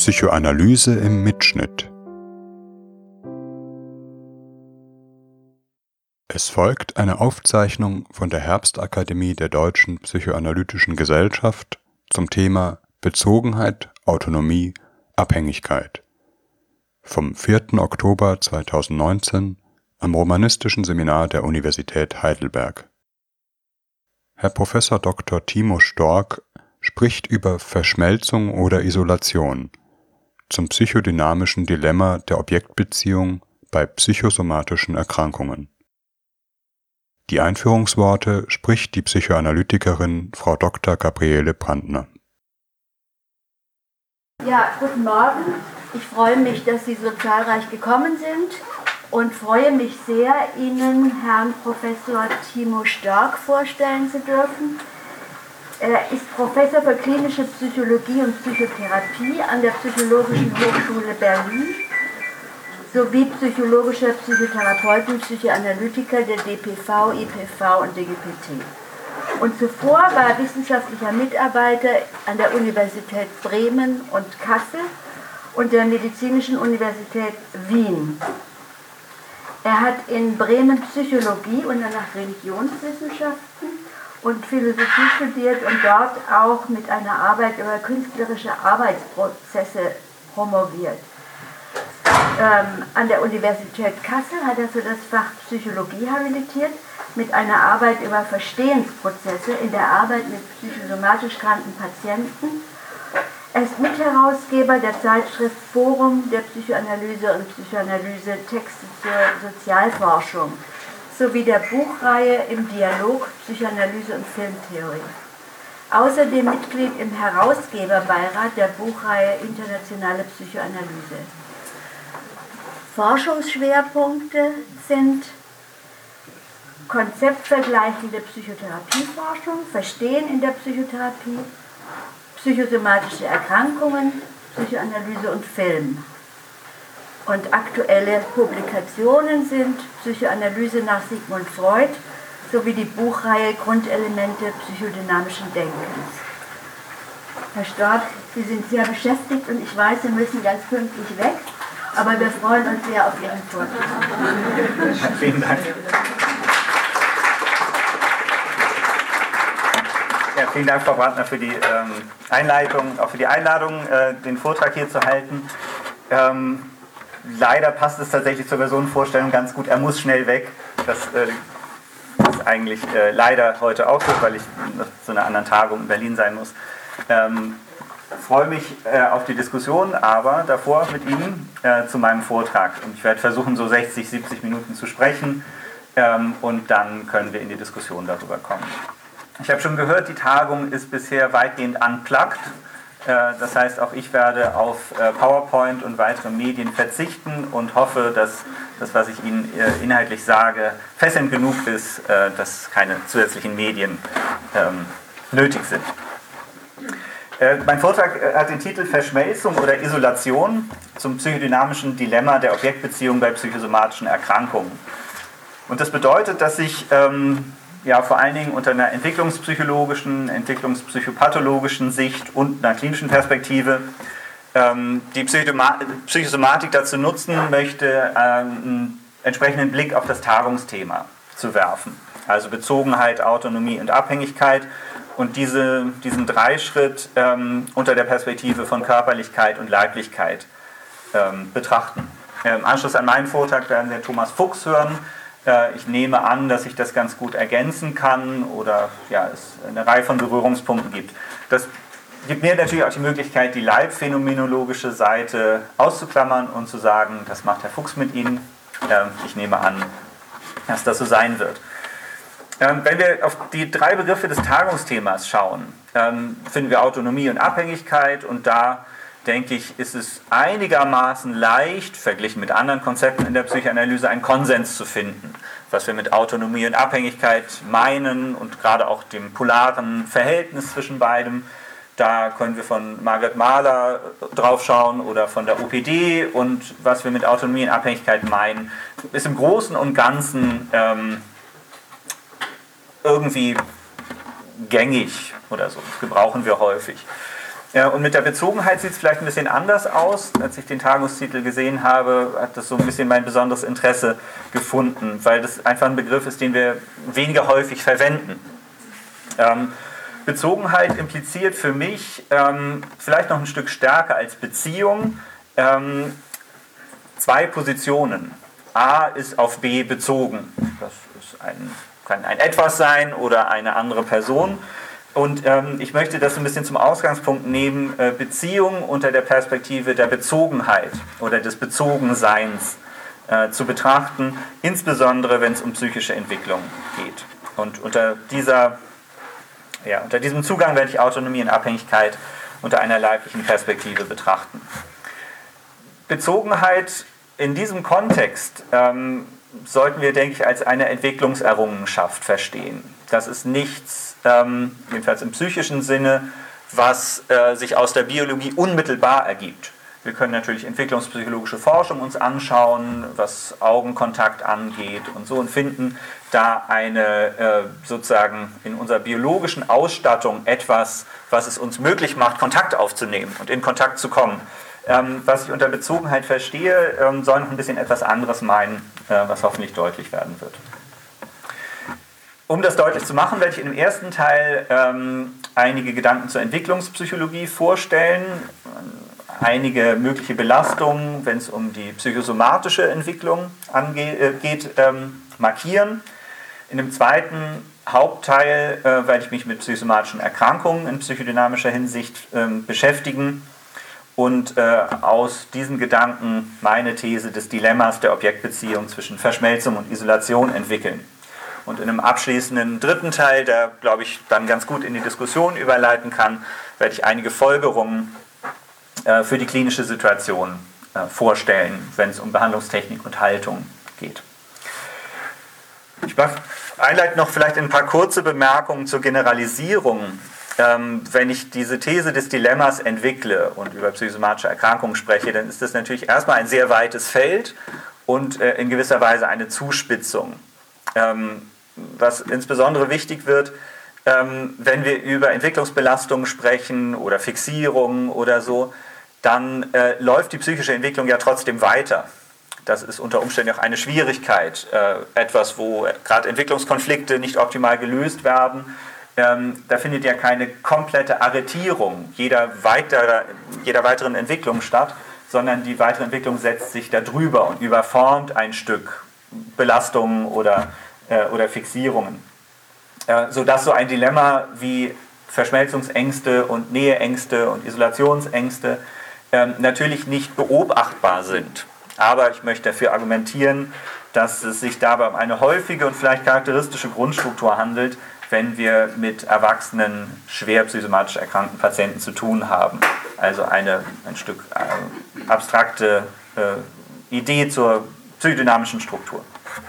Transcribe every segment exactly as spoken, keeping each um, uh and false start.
Psychoanalyse im Mitschnitt. Es folgt eine Aufzeichnung von der Herbstakademie der Deutschen Psychoanalytischen Gesellschaft zum Thema Bezogenheit, Autonomie, Abhängigkeit vom vierten Oktober zweitausendneunzehn am Romanistischen Seminar der Universität Heidelberg. Herr Professor Doktor Timo Stork spricht über Verschmelzung oder Isolation zum psychodynamischen Dilemma der Objektbeziehung bei psychosomatischen Erkrankungen. Die Einführungsworte spricht die Psychoanalytikerin Frau Doktor Gabriele Brandner. Ja, guten Morgen. Ich freue mich, dass Sie so zahlreich gekommen sind und freue mich sehr, Ihnen Herrn Professor Timo Stork vorstellen zu dürfen. Er ist Professor für klinische Psychologie und Psychotherapie an der Psychologischen Hochschule Berlin sowie psychologischer Psychotherapeuten, Psychoanalytiker der D P V, I P V und D G P T. Und zuvor war er wissenschaftlicher Mitarbeiter an der Universität Bremen und Kassel und der Medizinischen Universität Wien. Er hat in Bremen Psychologie und danach Religionswissenschaften und Philosophie studiert und dort auch mit einer Arbeit über künstlerische Arbeitsprozesse promoviert. Ähm, an der Universität Kassel hat er für das Fach Psychologie habilitiert mit einer Arbeit über Verstehensprozesse in der Arbeit mit psychosomatisch kranken Patienten. Er ist Mitherausgeber der Zeitschrift Forum der Psychoanalyse und Psychoanalyse Texte zur Sozialforschung sowie der Buchreihe Im Dialog Psychoanalyse und Filmtheorie. Außerdem Mitglied im Herausgeberbeirat der Buchreihe Internationale Psychoanalyse. Forschungsschwerpunkte sind konzeptvergleichende Psychotherapieforschung, Verstehen in der Psychotherapie, psychosomatische Erkrankungen, Psychoanalyse und Film. Und aktuelle Publikationen sind Psychoanalyse nach Sigmund Freud sowie die Buchreihe Grundelemente psychodynamischen Denkens. Herr Stork, Sie sind sehr beschäftigt und ich weiß, Sie müssen ganz pünktlich weg, aber wir freuen uns sehr auf Ihren Vortrag. Vielen Dank. Ja, vielen Dank, Frau Brandner, für die ähm, Einleitung, auch für die Einladung, äh, den Vortrag hier zu halten. Ähm, leider passt es tatsächlich zur Personenvorstellung ganz gut. Er muss schnell weg. Das äh, ist eigentlich äh, leider heute auch so, weil ich noch zu einer anderen Tagung in Berlin sein muss. Ähm, freue mich äh, auf die Diskussion, aber davor mit Ihnen äh, zu meinem Vortrag. Und ich werde versuchen, so sechzig, siebzig Minuten zu sprechen ähm, und dann können wir in die Diskussion darüber kommen. Ich habe schon gehört, die Tagung ist bisher weitgehend unplugged. Das heißt, auch ich werde auf PowerPoint und weitere Medien verzichten und hoffe, dass das, was ich Ihnen inhaltlich sage, fesselnd genug ist, dass keine zusätzlichen Medien nötig sind. Mein Vortrag hat den Titel Verschmelzung oder Isolation zum psychodynamischen Dilemma der Objektbeziehung bei psychosomatischen Erkrankungen. Und das bedeutet, dass ich ja, vor allen Dingen unter einer entwicklungspsychologischen, entwicklungspsychopathologischen Sicht und einer klinischen Perspektive ähm, die Psychosomatik dazu nutzen möchte, ähm, einen entsprechenden Blick auf das Tagungsthema zu werfen. Also Bezogenheit, Autonomie und Abhängigkeit und diese, diesen Dreischritt ähm, unter der Perspektive von Körperlichkeit und Leiblichkeit ähm, betrachten. Im Anschluss an meinen Vortrag werden wir Thomas Fuchs hören. Ich nehme an, dass ich das ganz gut ergänzen kann oder ja, es eine Reihe von Berührungspunkten gibt. Das gibt mir natürlich auch die Möglichkeit, die leibphänomenologische Seite auszuklammern und zu sagen, das macht Herr Fuchs mit Ihnen. Ich nehme an, dass das so sein wird. Wenn wir auf die drei Begriffe des Tagungsthemas schauen, finden wir Autonomie und Abhängigkeit und da denke ich, ist es einigermaßen leicht, verglichen mit anderen Konzepten in der Psychoanalyse, einen Konsens zu finden, was wir mit Autonomie und Abhängigkeit meinen und gerade auch dem polaren Verhältnis zwischen beidem. Da können wir von Margaret Mahler drauf schauen oder von der O P D und was wir mit Autonomie und Abhängigkeit meinen, ist im Großen und Ganzen ähm, irgendwie gängig oder so. Das gebrauchen wir häufig. Ja, und mit der Bezogenheit sieht es vielleicht ein bisschen anders aus. Als ich den Tagungstitel gesehen habe, hat das so ein bisschen mein besonderes Interesse gefunden, weil das einfach ein Begriff ist, den wir weniger häufig verwenden. Ähm, Bezogenheit impliziert für mich ähm, vielleicht noch ein Stück stärker als Beziehung ähm, zwei Positionen. A ist auf B bezogen. Das ist ein, kann ein Etwas sein oder eine andere Person. Und ähm, ich möchte das ein bisschen zum Ausgangspunkt nehmen, äh, Beziehung unter der Perspektive der Bezogenheit oder des Bezogenseins äh, zu betrachten, insbesondere wenn es um psychische Entwicklung geht. Und unter, dieser, ja, unter diesem Zugang werde ich Autonomie und Abhängigkeit unter einer leiblichen Perspektive betrachten. Bezogenheit in diesem Kontext ähm, sollten wir, denke ich, als eine Entwicklungserrungenschaft verstehen. Das ist nichts, ähm, jedenfalls im psychischen Sinne, was äh, sich aus der Biologie unmittelbar ergibt. Wir können natürlich entwicklungspsychologische Forschung uns anschauen, was Augenkontakt angeht und so, und finden da eine äh, sozusagen in unserer biologischen Ausstattung etwas, was es uns möglich macht, Kontakt aufzunehmen und in Kontakt zu kommen. Ähm, was ich unter Bezogenheit verstehe, ähm, soll noch ein bisschen etwas anderes meinen, äh, was hoffentlich deutlich werden wird. Um das deutlich zu machen, werde ich im ersten Teil ähm, einige Gedanken zur Entwicklungspsychologie vorstellen, einige mögliche Belastungen, wenn es um die psychosomatische Entwicklung angeht, äh, geht, ähm, markieren. In dem zweiten Hauptteil äh, werde ich mich mit psychosomatischen Erkrankungen in psychodynamischer Hinsicht ähm, beschäftigen und äh, aus diesen Gedanken meine These des Dilemmas der Objektbeziehung zwischen Verschmelzung und Isolation entwickeln. Und in einem abschließenden dritten Teil, der, glaube ich, dann ganz gut in die Diskussion überleiten kann, werde ich einige Folgerungen äh, für die klinische Situation äh, vorstellen, wenn es um Behandlungstechnik und Haltung geht. Ich mache einleitend noch vielleicht ein paar kurze Bemerkungen zur Generalisierung. Ähm, wenn ich diese These des Dilemmas entwickle und über psychosomatische Erkrankungen spreche, dann ist das natürlich erstmal ein sehr weites Feld und äh, in gewisser Weise eine Zuspitzung. Ähm, was insbesondere wichtig wird, ähm, wenn wir über Entwicklungsbelastungen sprechen oder Fixierungen oder so, dann äh, läuft die psychische Entwicklung ja trotzdem weiter. Das ist unter Umständen auch eine Schwierigkeit, äh, etwas, wo gerade Entwicklungskonflikte nicht optimal gelöst werden. Ähm, da findet ja keine komplette Arretierung jeder, weiterer, jeder weiteren Entwicklung statt, sondern die weitere Entwicklung setzt sich da drüber und überformt ein Stück Belastungen oder, äh, oder Fixierungen. Äh, sodass so ein Dilemma wie Verschmelzungsängste und Näheängste und Isolationsängste äh, natürlich nicht beobachtbar sind. Aber ich möchte dafür argumentieren, dass es sich dabei um eine häufige und vielleicht charakteristische Grundstruktur handelt, wenn wir mit erwachsenen, schwer psychosomatisch erkrankten Patienten zu tun haben. Also eine, ein Stück äh, abstrakte äh, Idee zur psychodynamischen Struktur.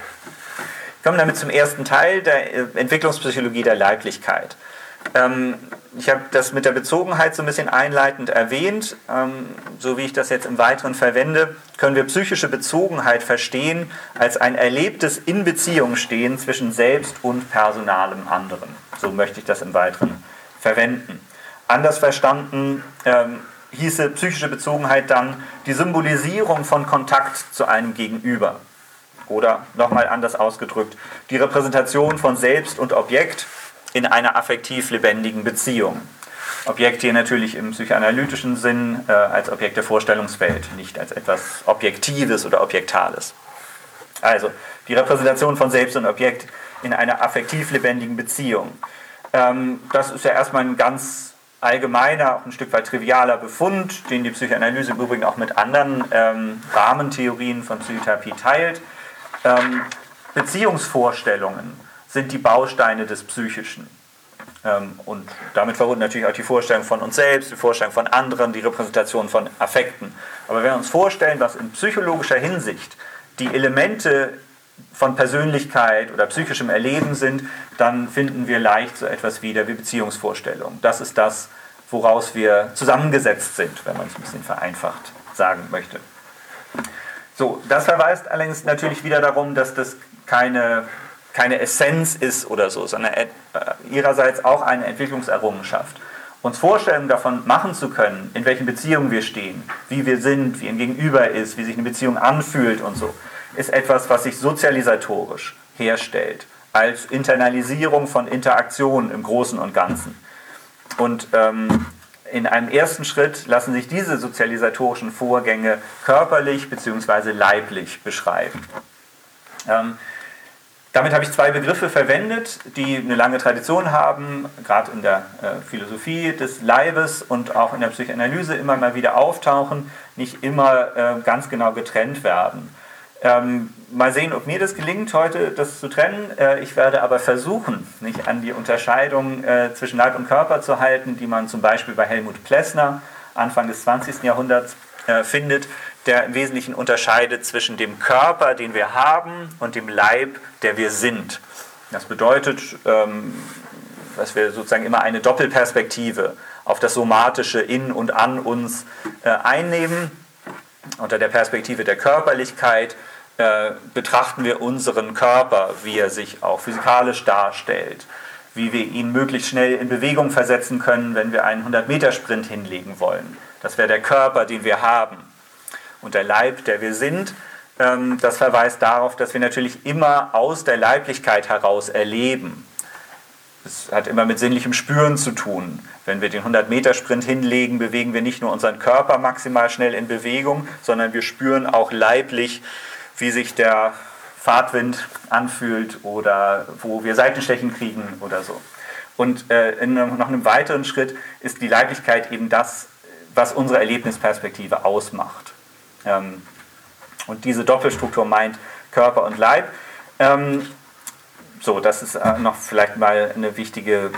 Wir kommen damit zum ersten Teil der äh, Entwicklungspsychologie der Leiblichkeit. Ähm, ich habe das mit der Bezogenheit so ein bisschen einleitend erwähnt. Ähm, so wie ich das jetzt im Weiteren verwende, können wir psychische Bezogenheit verstehen als ein erlebtes In-Beziehung-Stehen zwischen selbst und personalem anderen. So möchte ich das im Weiteren verwenden. Anders verstanden ähm, hieße psychische Bezogenheit dann die Symbolisierung von Kontakt zu einem Gegenüber. Oder nochmal anders ausgedrückt, die Repräsentation von Selbst und Objekt in einer affektiv lebendigen Beziehung. Objekt hier natürlich im psychoanalytischen Sinn äh, als Objekt der Vorstellungswelt, nicht als etwas Objektives oder Objektales. Also die Repräsentation von Selbst und Objekt in einer affektiv lebendigen Beziehung. Ähm, das ist ja erstmal ein ganz allgemeiner, auch ein Stück weit trivialer Befund, den die Psychoanalyse im Übrigen auch mit anderen ähm, Rahmentheorien von Psychotherapie teilt. Ähm, Beziehungsvorstellungen sind die Bausteine des Psychischen. Ähm, und damit verbunden natürlich auch die Vorstellung von uns selbst, die Vorstellung von anderen, die Repräsentation von Affekten. Aber wenn wir uns vorstellen, was in psychologischer Hinsicht die Elemente von Persönlichkeit oder psychischem Erleben sind, dann finden wir leicht so etwas wieder wie Beziehungsvorstellungen. Das ist das, woraus wir zusammengesetzt sind, wenn man es ein bisschen vereinfacht sagen möchte. So, das verweist allerdings natürlich wieder darum, dass das keine keine Essenz ist oder so, sondern äh, ihrerseits auch eine Entwicklungserrungenschaft. uns Vorstellungen davon machen zu können, in welchen Beziehungen wir stehen, wie wir sind, wie ein Gegenüber ist, wie sich eine Beziehung anfühlt und so, ist etwas, was sich sozialisatorisch herstellt, als Internalisierung von Interaktionen im Großen und Ganzen. Und ähm, in einem ersten Schritt lassen sich diese sozialisatorischen Vorgänge körperlich bzw. leiblich beschreiben. Ähm, damit habe ich zwei Begriffe verwendet, die eine lange Tradition haben, gerade in der äh, Philosophie des Leibes und auch in der Psychoanalyse immer mal wieder auftauchen, nicht immer äh, ganz genau getrennt werden. Ähm, mal sehen, ob mir das gelingt, heute das zu trennen. Äh, ich werde aber versuchen, nicht an die Unterscheidung äh, zwischen Leib und Körper zu halten, die man zum Beispiel bei Helmut Plessner Anfang des zwanzigsten Jahrhunderts äh, findet, der im Wesentlichen unterscheidet zwischen dem Körper, den wir haben, und dem Leib, der wir sind. Das bedeutet, ähm, dass wir sozusagen immer eine Doppelperspektive auf das Somatische in und an uns äh, einnehmen. Unter der Perspektive der Körperlichkeit äh, betrachten wir unseren Körper, wie er sich auch physikalisch darstellt, wie wir ihn möglichst schnell in Bewegung versetzen können, wenn wir einen hundert-Meter-Sprint hinlegen wollen. Das wäre der Körper, den wir haben. Und der Leib, der wir sind, ähm, das verweist darauf, dass wir natürlich immer aus der Leiblichkeit heraus erleben. Es hat immer mit sinnlichem Spüren zu tun. Wenn wir den hundert-Meter-Sprint hinlegen, bewegen wir nicht nur unseren Körper maximal schnell in Bewegung, sondern wir spüren auch leiblich, wie sich der Fahrtwind anfühlt oder wo wir Seitenstechen kriegen oder so. Und äh, in noch einem weiteren Schritt ist die Leiblichkeit eben das, was unsere Erlebnisperspektive ausmacht. Ähm, und diese Doppelstruktur meint Körper und Leib. Ähm, So, das ist noch vielleicht mal eine wichtige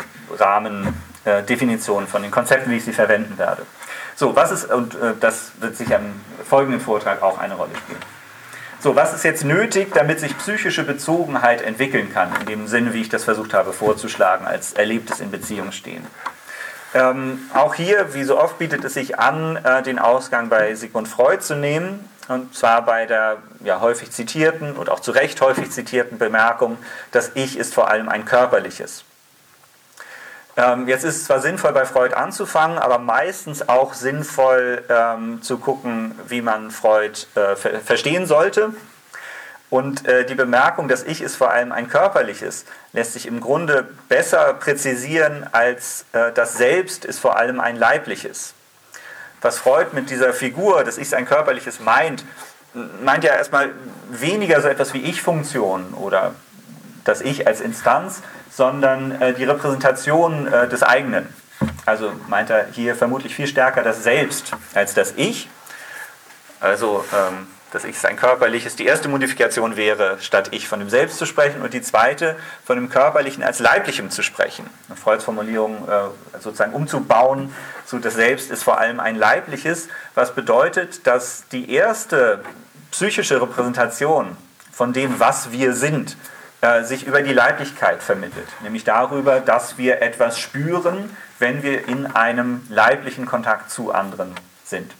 Rahmendefinition von den Konzepten, wie ich sie verwenden werde. So, was ist, und das wird sicher im folgenden Vortrag auch eine Rolle spielen. So, was ist jetzt nötig, damit sich psychische Bezogenheit entwickeln kann, in dem Sinne, wie ich das versucht habe vorzuschlagen, als erlebtes in Beziehung stehen? Ähm, auch hier, wie so oft, bietet es sich an, äh, den Ausgang bei Sigmund Freud zu nehmen. Und zwar bei der ja, häufig zitierten und auch zu Recht häufig zitierten Bemerkung, das Ich ist vor allem ein körperliches. Ähm, jetzt ist es zwar sinnvoll, bei Freud anzufangen, aber meistens auch sinnvoll ähm, zu gucken, wie man Freud äh, ver- verstehen sollte. Und äh, die Bemerkung, das Ich ist vor allem ein körperliches, lässt sich im Grunde besser präzisieren als äh, das Selbst ist vor allem ein leibliches. Was Freud mit dieser Figur, das Ich ein körperliches meint, meint ja erstmal weniger so etwas wie Ich-Funktion oder das Ich als Instanz, sondern äh, die Repräsentation äh, des eigenen. Also meint er hier vermutlich viel stärker das Selbst als das Ich. Also ähm, das Ich ist ein körperliches. Die erste Modifikation wäre, statt Ich von dem Selbst zu sprechen, und die zweite von dem Körperlichen als Leiblichem zu sprechen. Eine Freuds Formulierung äh, sozusagen umzubauen, so das Selbst ist vor allem ein Leibliches, was bedeutet, dass die erste psychische Repräsentation von dem, was wir sind, äh, sich über die Leiblichkeit vermittelt. Nämlich darüber, dass wir etwas spüren, wenn wir in einem leiblichen Kontakt zu anderen sind.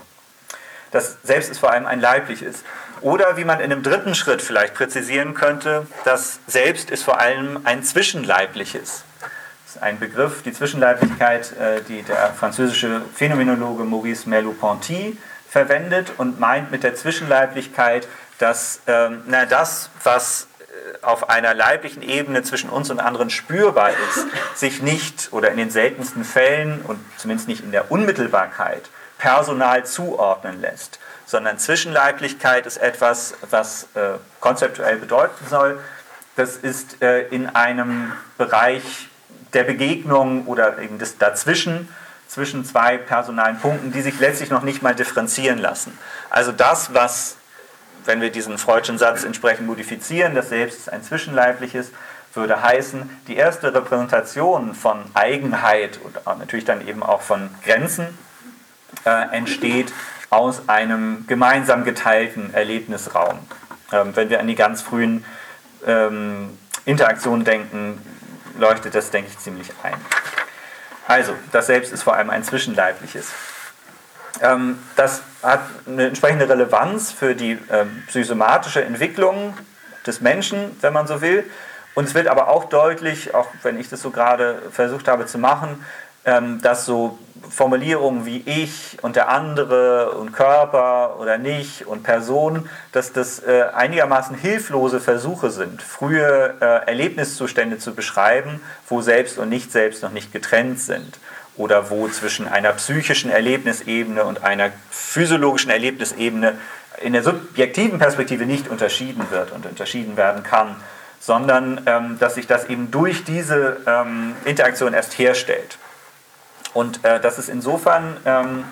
Das Selbst ist vor allem ein leibliches. Oder wie man in einem dritten Schritt vielleicht präzisieren könnte, das Selbst ist vor allem ein zwischenleibliches. Das ist ein Begriff, die Zwischenleiblichkeit, die der französische Phänomenologe Maurice Merleau-Ponty verwendet und meint mit der Zwischenleiblichkeit, dass ähm, na, das, was auf einer leiblichen Ebene zwischen uns und anderen spürbar ist, sich nicht oder in den seltensten Fällen und zumindest nicht in der Unmittelbarkeit personal zuordnen lässt, sondern Zwischenleiblichkeit ist etwas, was äh, konzeptuell bedeuten soll. Das ist äh, in einem Bereich der Begegnung oder eben des Dazwischen, zwischen zwei personalen Punkten, die sich letztlich noch nicht mal differenzieren lassen. Also das, was, wenn wir diesen Freudschen Satz entsprechend modifizieren, das Selbst ist ein zwischenleibliches, würde heißen, die erste Repräsentation von Eigenheit und natürlich dann eben auch von Grenzen Äh, entsteht aus einem gemeinsam geteilten Erlebnisraum. Ähm, wenn wir an die ganz frühen ähm, Interaktionen denken, leuchtet das, denke ich, ziemlich ein. Also, das Selbst ist vor allem ein zwischenleibliches. Ähm, das hat eine entsprechende Relevanz für die ähm, psychosomatische Entwicklung des Menschen, wenn man so will. Und es wird aber auch deutlich, auch wenn ich das so gerade versucht habe zu machen, ähm, dass so Formulierungen wie ich und der andere und Körper oder nicht und Person, dass das äh, einigermaßen hilflose Versuche sind, frühe äh, Erlebniszustände zu beschreiben, wo Selbst und Nicht-Selbst noch nicht getrennt sind oder wo zwischen einer psychischen Erlebnisebene und einer physiologischen Erlebnisebene in der subjektiven Perspektive nicht unterschieden wird und unterschieden werden kann, sondern ähm, dass sich das eben durch diese ähm, Interaktion erst herstellt. Und äh, das ist insofern ähm,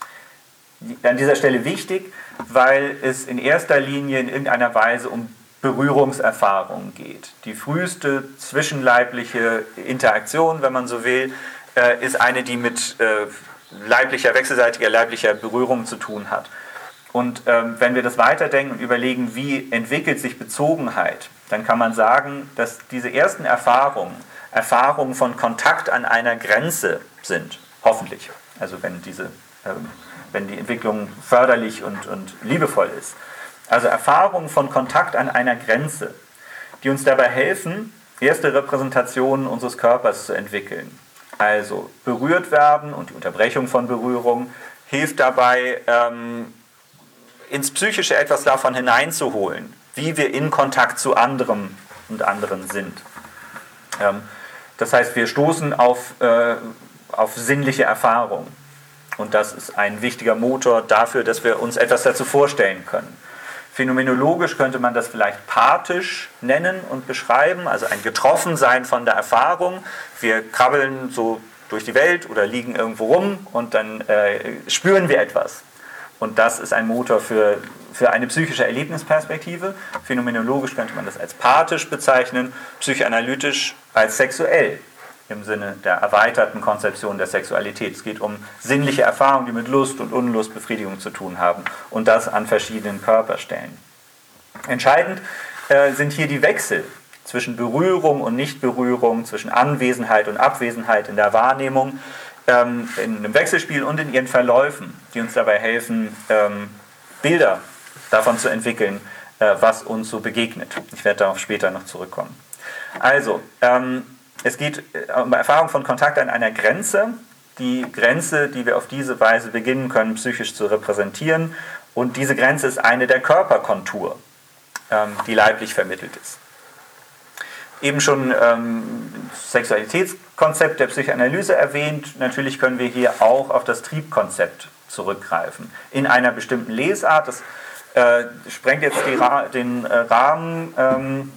an dieser Stelle wichtig, weil es in erster Linie in irgendeiner Weise um Berührungserfahrungen geht. Die früheste zwischenleibliche Interaktion, wenn man so will, äh, ist eine, die mit äh, leiblicher, wechselseitiger leiblicher Berührung zu tun hat. Und ähm, wenn wir das weiterdenken und überlegen, wie entwickelt sich Bezogenheit, dann kann man sagen, dass diese ersten Erfahrungen, Erfahrungen von Kontakt an einer Grenze sind, hoffentlich. Also wenn, diese, ähm, wenn die Entwicklung förderlich und, und liebevoll ist. Also Erfahrungen von Kontakt an einer Grenze, die uns dabei helfen, erste Repräsentationen unseres Körpers zu entwickeln. Also berührt werden und die Unterbrechung von Berührung hilft dabei, ähm, ins Psychische etwas davon hineinzuholen, wie wir in Kontakt zu anderem und anderen sind. Ähm, das heißt, wir stoßen auf, äh, auf sinnliche Erfahrung. Und das ist ein wichtiger Motor dafür, dass wir uns etwas dazu vorstellen können. Phänomenologisch könnte man das vielleicht pathisch nennen und beschreiben, also ein Getroffensein von der Erfahrung. Wir krabbeln so durch die Welt oder liegen irgendwo rum und dann äh, spüren wir etwas. Und das ist ein Motor für, für eine psychische Erlebnisperspektive. Phänomenologisch könnte man das als pathisch bezeichnen, psychoanalytisch als sexuell, im Sinne der erweiterten Konzeption der Sexualität. Es geht um sinnliche Erfahrungen, die mit Lust und Unlust, Befriedigung zu tun haben und das an verschiedenen Körperstellen. Entscheidend äh, sind hier die Wechsel zwischen Berührung und Nichtberührung, zwischen Anwesenheit und Abwesenheit in der Wahrnehmung, ähm, in einem Wechselspiel und in ihren Verläufen, die uns dabei helfen, ähm, Bilder davon zu entwickeln, äh, was uns so begegnet. Ich werde darauf später noch zurückkommen. Also, ähm, es geht um Erfahrung von Kontakt an einer Grenze, die Grenze, die wir auf diese Weise beginnen können, psychisch zu repräsentieren. Und diese Grenze ist eine der Körperkontur, ähm, die leiblich vermittelt ist. Eben schon ähm, das Sexualitätskonzept der Psychoanalyse erwähnt. Natürlich können wir hier auch auf das Triebkonzept zurückgreifen. In einer bestimmten Lesart, das äh, sprengt jetzt die Ra- den äh, Rahmen, ähm,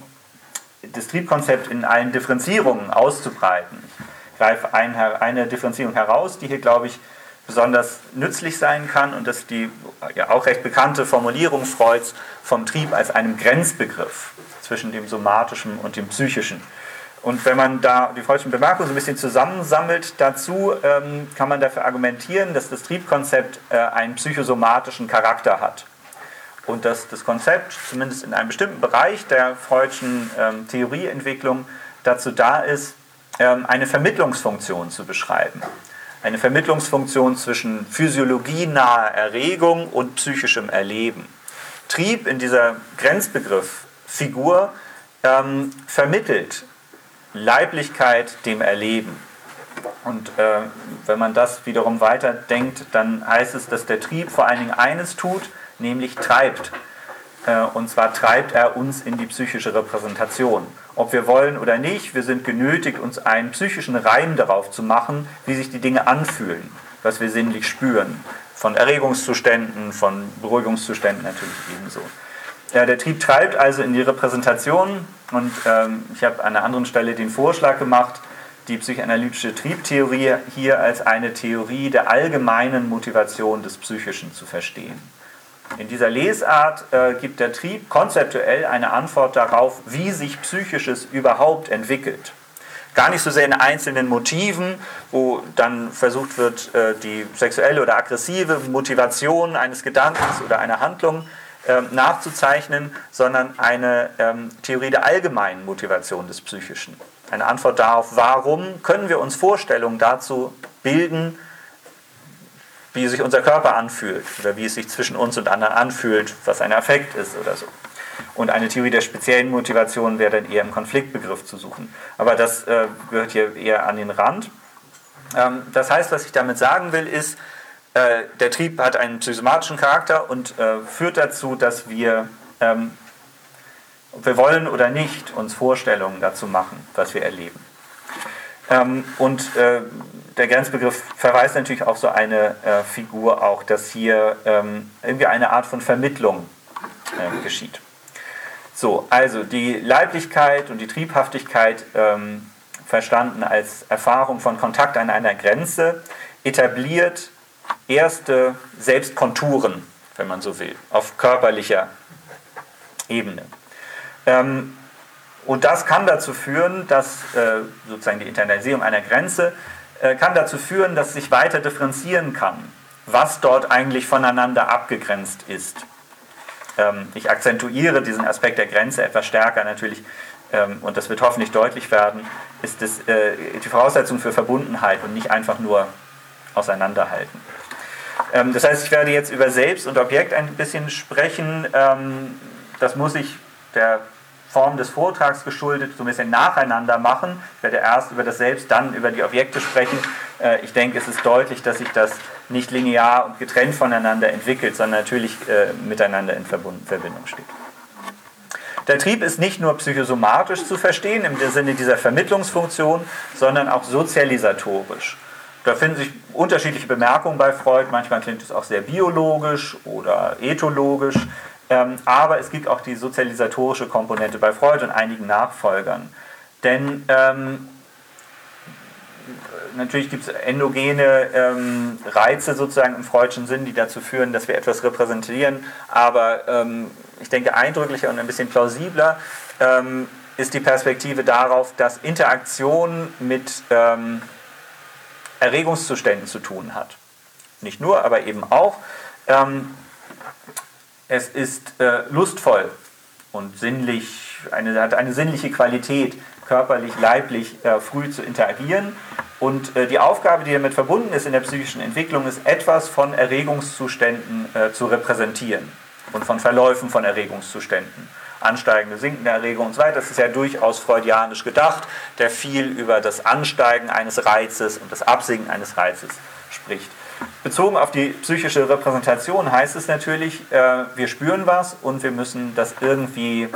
das Triebkonzept in allen Differenzierungen auszubreiten. Ich greife ein, eine Differenzierung heraus, die hier, glaube ich, besonders nützlich sein kann, und das ist die ja auch recht bekannte Formulierung Freuds vom Trieb als einem Grenzbegriff zwischen dem Somatischen und dem Psychischen. Und wenn man da die freudschen Bemerkungen so ein bisschen zusammensammelt dazu, ähm, kann man dafür argumentieren, dass das Triebkonzept äh, einen psychosomatischen Charakter hat. Und dass das Konzept, zumindest in einem bestimmten Bereich der freudschen ähm, Theorieentwicklung, dazu da ist, ähm, eine Vermittlungsfunktion zu beschreiben. Eine Vermittlungsfunktion zwischen physiologienaher Erregung und psychischem Erleben. Trieb in dieser Grenzbegriff-Figur ähm, vermittelt Leiblichkeit dem Erleben. Und äh, wenn man das wiederum weiterdenkt, dann heißt es, dass der Trieb vor allen Dingen eines tut, nämlich treibt. Äh, und zwar treibt er uns in die psychische Repräsentation. Ob wir wollen oder nicht, wir sind genötigt, uns einen psychischen Reim darauf zu machen, wie sich die Dinge anfühlen, was wir sinnlich spüren. Von Erregungszuständen, von Beruhigungszuständen natürlich ebenso. Ja, der Trieb treibt also in die Repräsentation, und ähm, ich habe an einer anderen Stelle den Vorschlag gemacht, die psychoanalytische Triebtheorie hier als eine Theorie der allgemeinen Motivation des Psychischen zu verstehen. In dieser Lesart äh, gibt der Trieb konzeptuell eine Antwort darauf, wie sich Psychisches überhaupt entwickelt. Gar nicht so sehr in einzelnen Motiven, wo dann versucht wird, äh, die sexuelle oder aggressive Motivation eines Gedankens oder einer Handlung äh, nachzuzeichnen, sondern eine ähm, Theorie der allgemeinen Motivation des Psychischen. Eine Antwort darauf, warum können wir uns Vorstellungen dazu bilden, wie sich unser Körper anfühlt oder wie es sich zwischen uns und anderen anfühlt, was ein Affekt ist oder so. Und eine Theorie der speziellen Motivation wäre dann eher im Konfliktbegriff zu suchen. Aber das äh, gehört hier eher an den Rand. Ähm, das heißt, was ich damit sagen will, ist, äh, der Trieb hat einen psychosomatischen Charakter und äh, führt dazu, dass wir, ähm, ob wir wollen oder nicht, uns Vorstellungen dazu machen, was wir erleben. Ähm, und äh, der Grenzbegriff verweist natürlich auf so eine äh, Figur auch, dass hier ähm, irgendwie eine Art von Vermittlung äh, geschieht. So, also die Leiblichkeit und die Triebhaftigkeit ähm, verstanden als Erfahrung von Kontakt an einer Grenze, etabliert erste Selbstkonturen, wenn man so will, auf körperlicher Ebene. Ähm, und das kann dazu führen, dass äh, sozusagen die Internalisierung einer Grenze äh, kann dazu führen, dass sich weiter differenzieren kann, was dort eigentlich voneinander abgegrenzt ist. Ähm, ich akzentuiere diesen Aspekt der Grenze etwas stärker natürlich, ähm, und das wird hoffentlich deutlich werden, ist es äh, die Voraussetzung für Verbundenheit und nicht einfach nur Auseinanderhalten. Ähm, das heißt, ich werde jetzt über Selbst und Objekt ein bisschen sprechen. Ähm, das muss ich der Form des Vortrags geschuldet so ein bisschen nacheinander machen. Ich werde erst über das Selbst, dann über die Objekte sprechen. Äh, ich denke, es ist deutlich, dass sich das nicht linear und getrennt voneinander entwickelt, sondern natürlich äh, miteinander in Verbund, Verbindung steht. Der Trieb ist nicht nur psychosomatisch zu verstehen, im Sinne dieser Vermittlungsfunktion, sondern auch sozialisatorisch. Da finden sich unterschiedliche Bemerkungen bei Freud, manchmal klingt es auch sehr biologisch oder ethologisch, ähm, aber es gibt auch die sozialisatorische Komponente bei Freud und einigen Nachfolgern. Denn ähm, natürlich gibt es endogene ähm, Reize sozusagen im freudschen Sinn, die dazu führen, dass wir etwas repräsentieren, aber ähm, ich denke eindrücklicher und ein bisschen plausibler ähm, ist die Perspektive darauf, dass Interaktion mit ähm, Erregungszuständen zu tun hat. Nicht nur, aber eben auch. Ähm, es ist äh, lustvoll und sinnlich, eine, hat eine sinnliche Qualität, körperlich, leiblich äh, früh zu interagieren. Und äh, die Aufgabe, die damit verbunden ist in der psychischen Entwicklung, ist etwas von Erregungszuständen äh, zu repräsentieren und von Verläufen von Erregungszuständen. Ansteigende, sinkende Erregung und so weiter. Das ist ja durchaus freudianisch gedacht, der viel über das Ansteigen eines Reizes und das Absinken eines Reizes spricht. Bezogen auf die psychische Repräsentation heißt es natürlich, äh, wir spüren was und wir müssen das irgendwie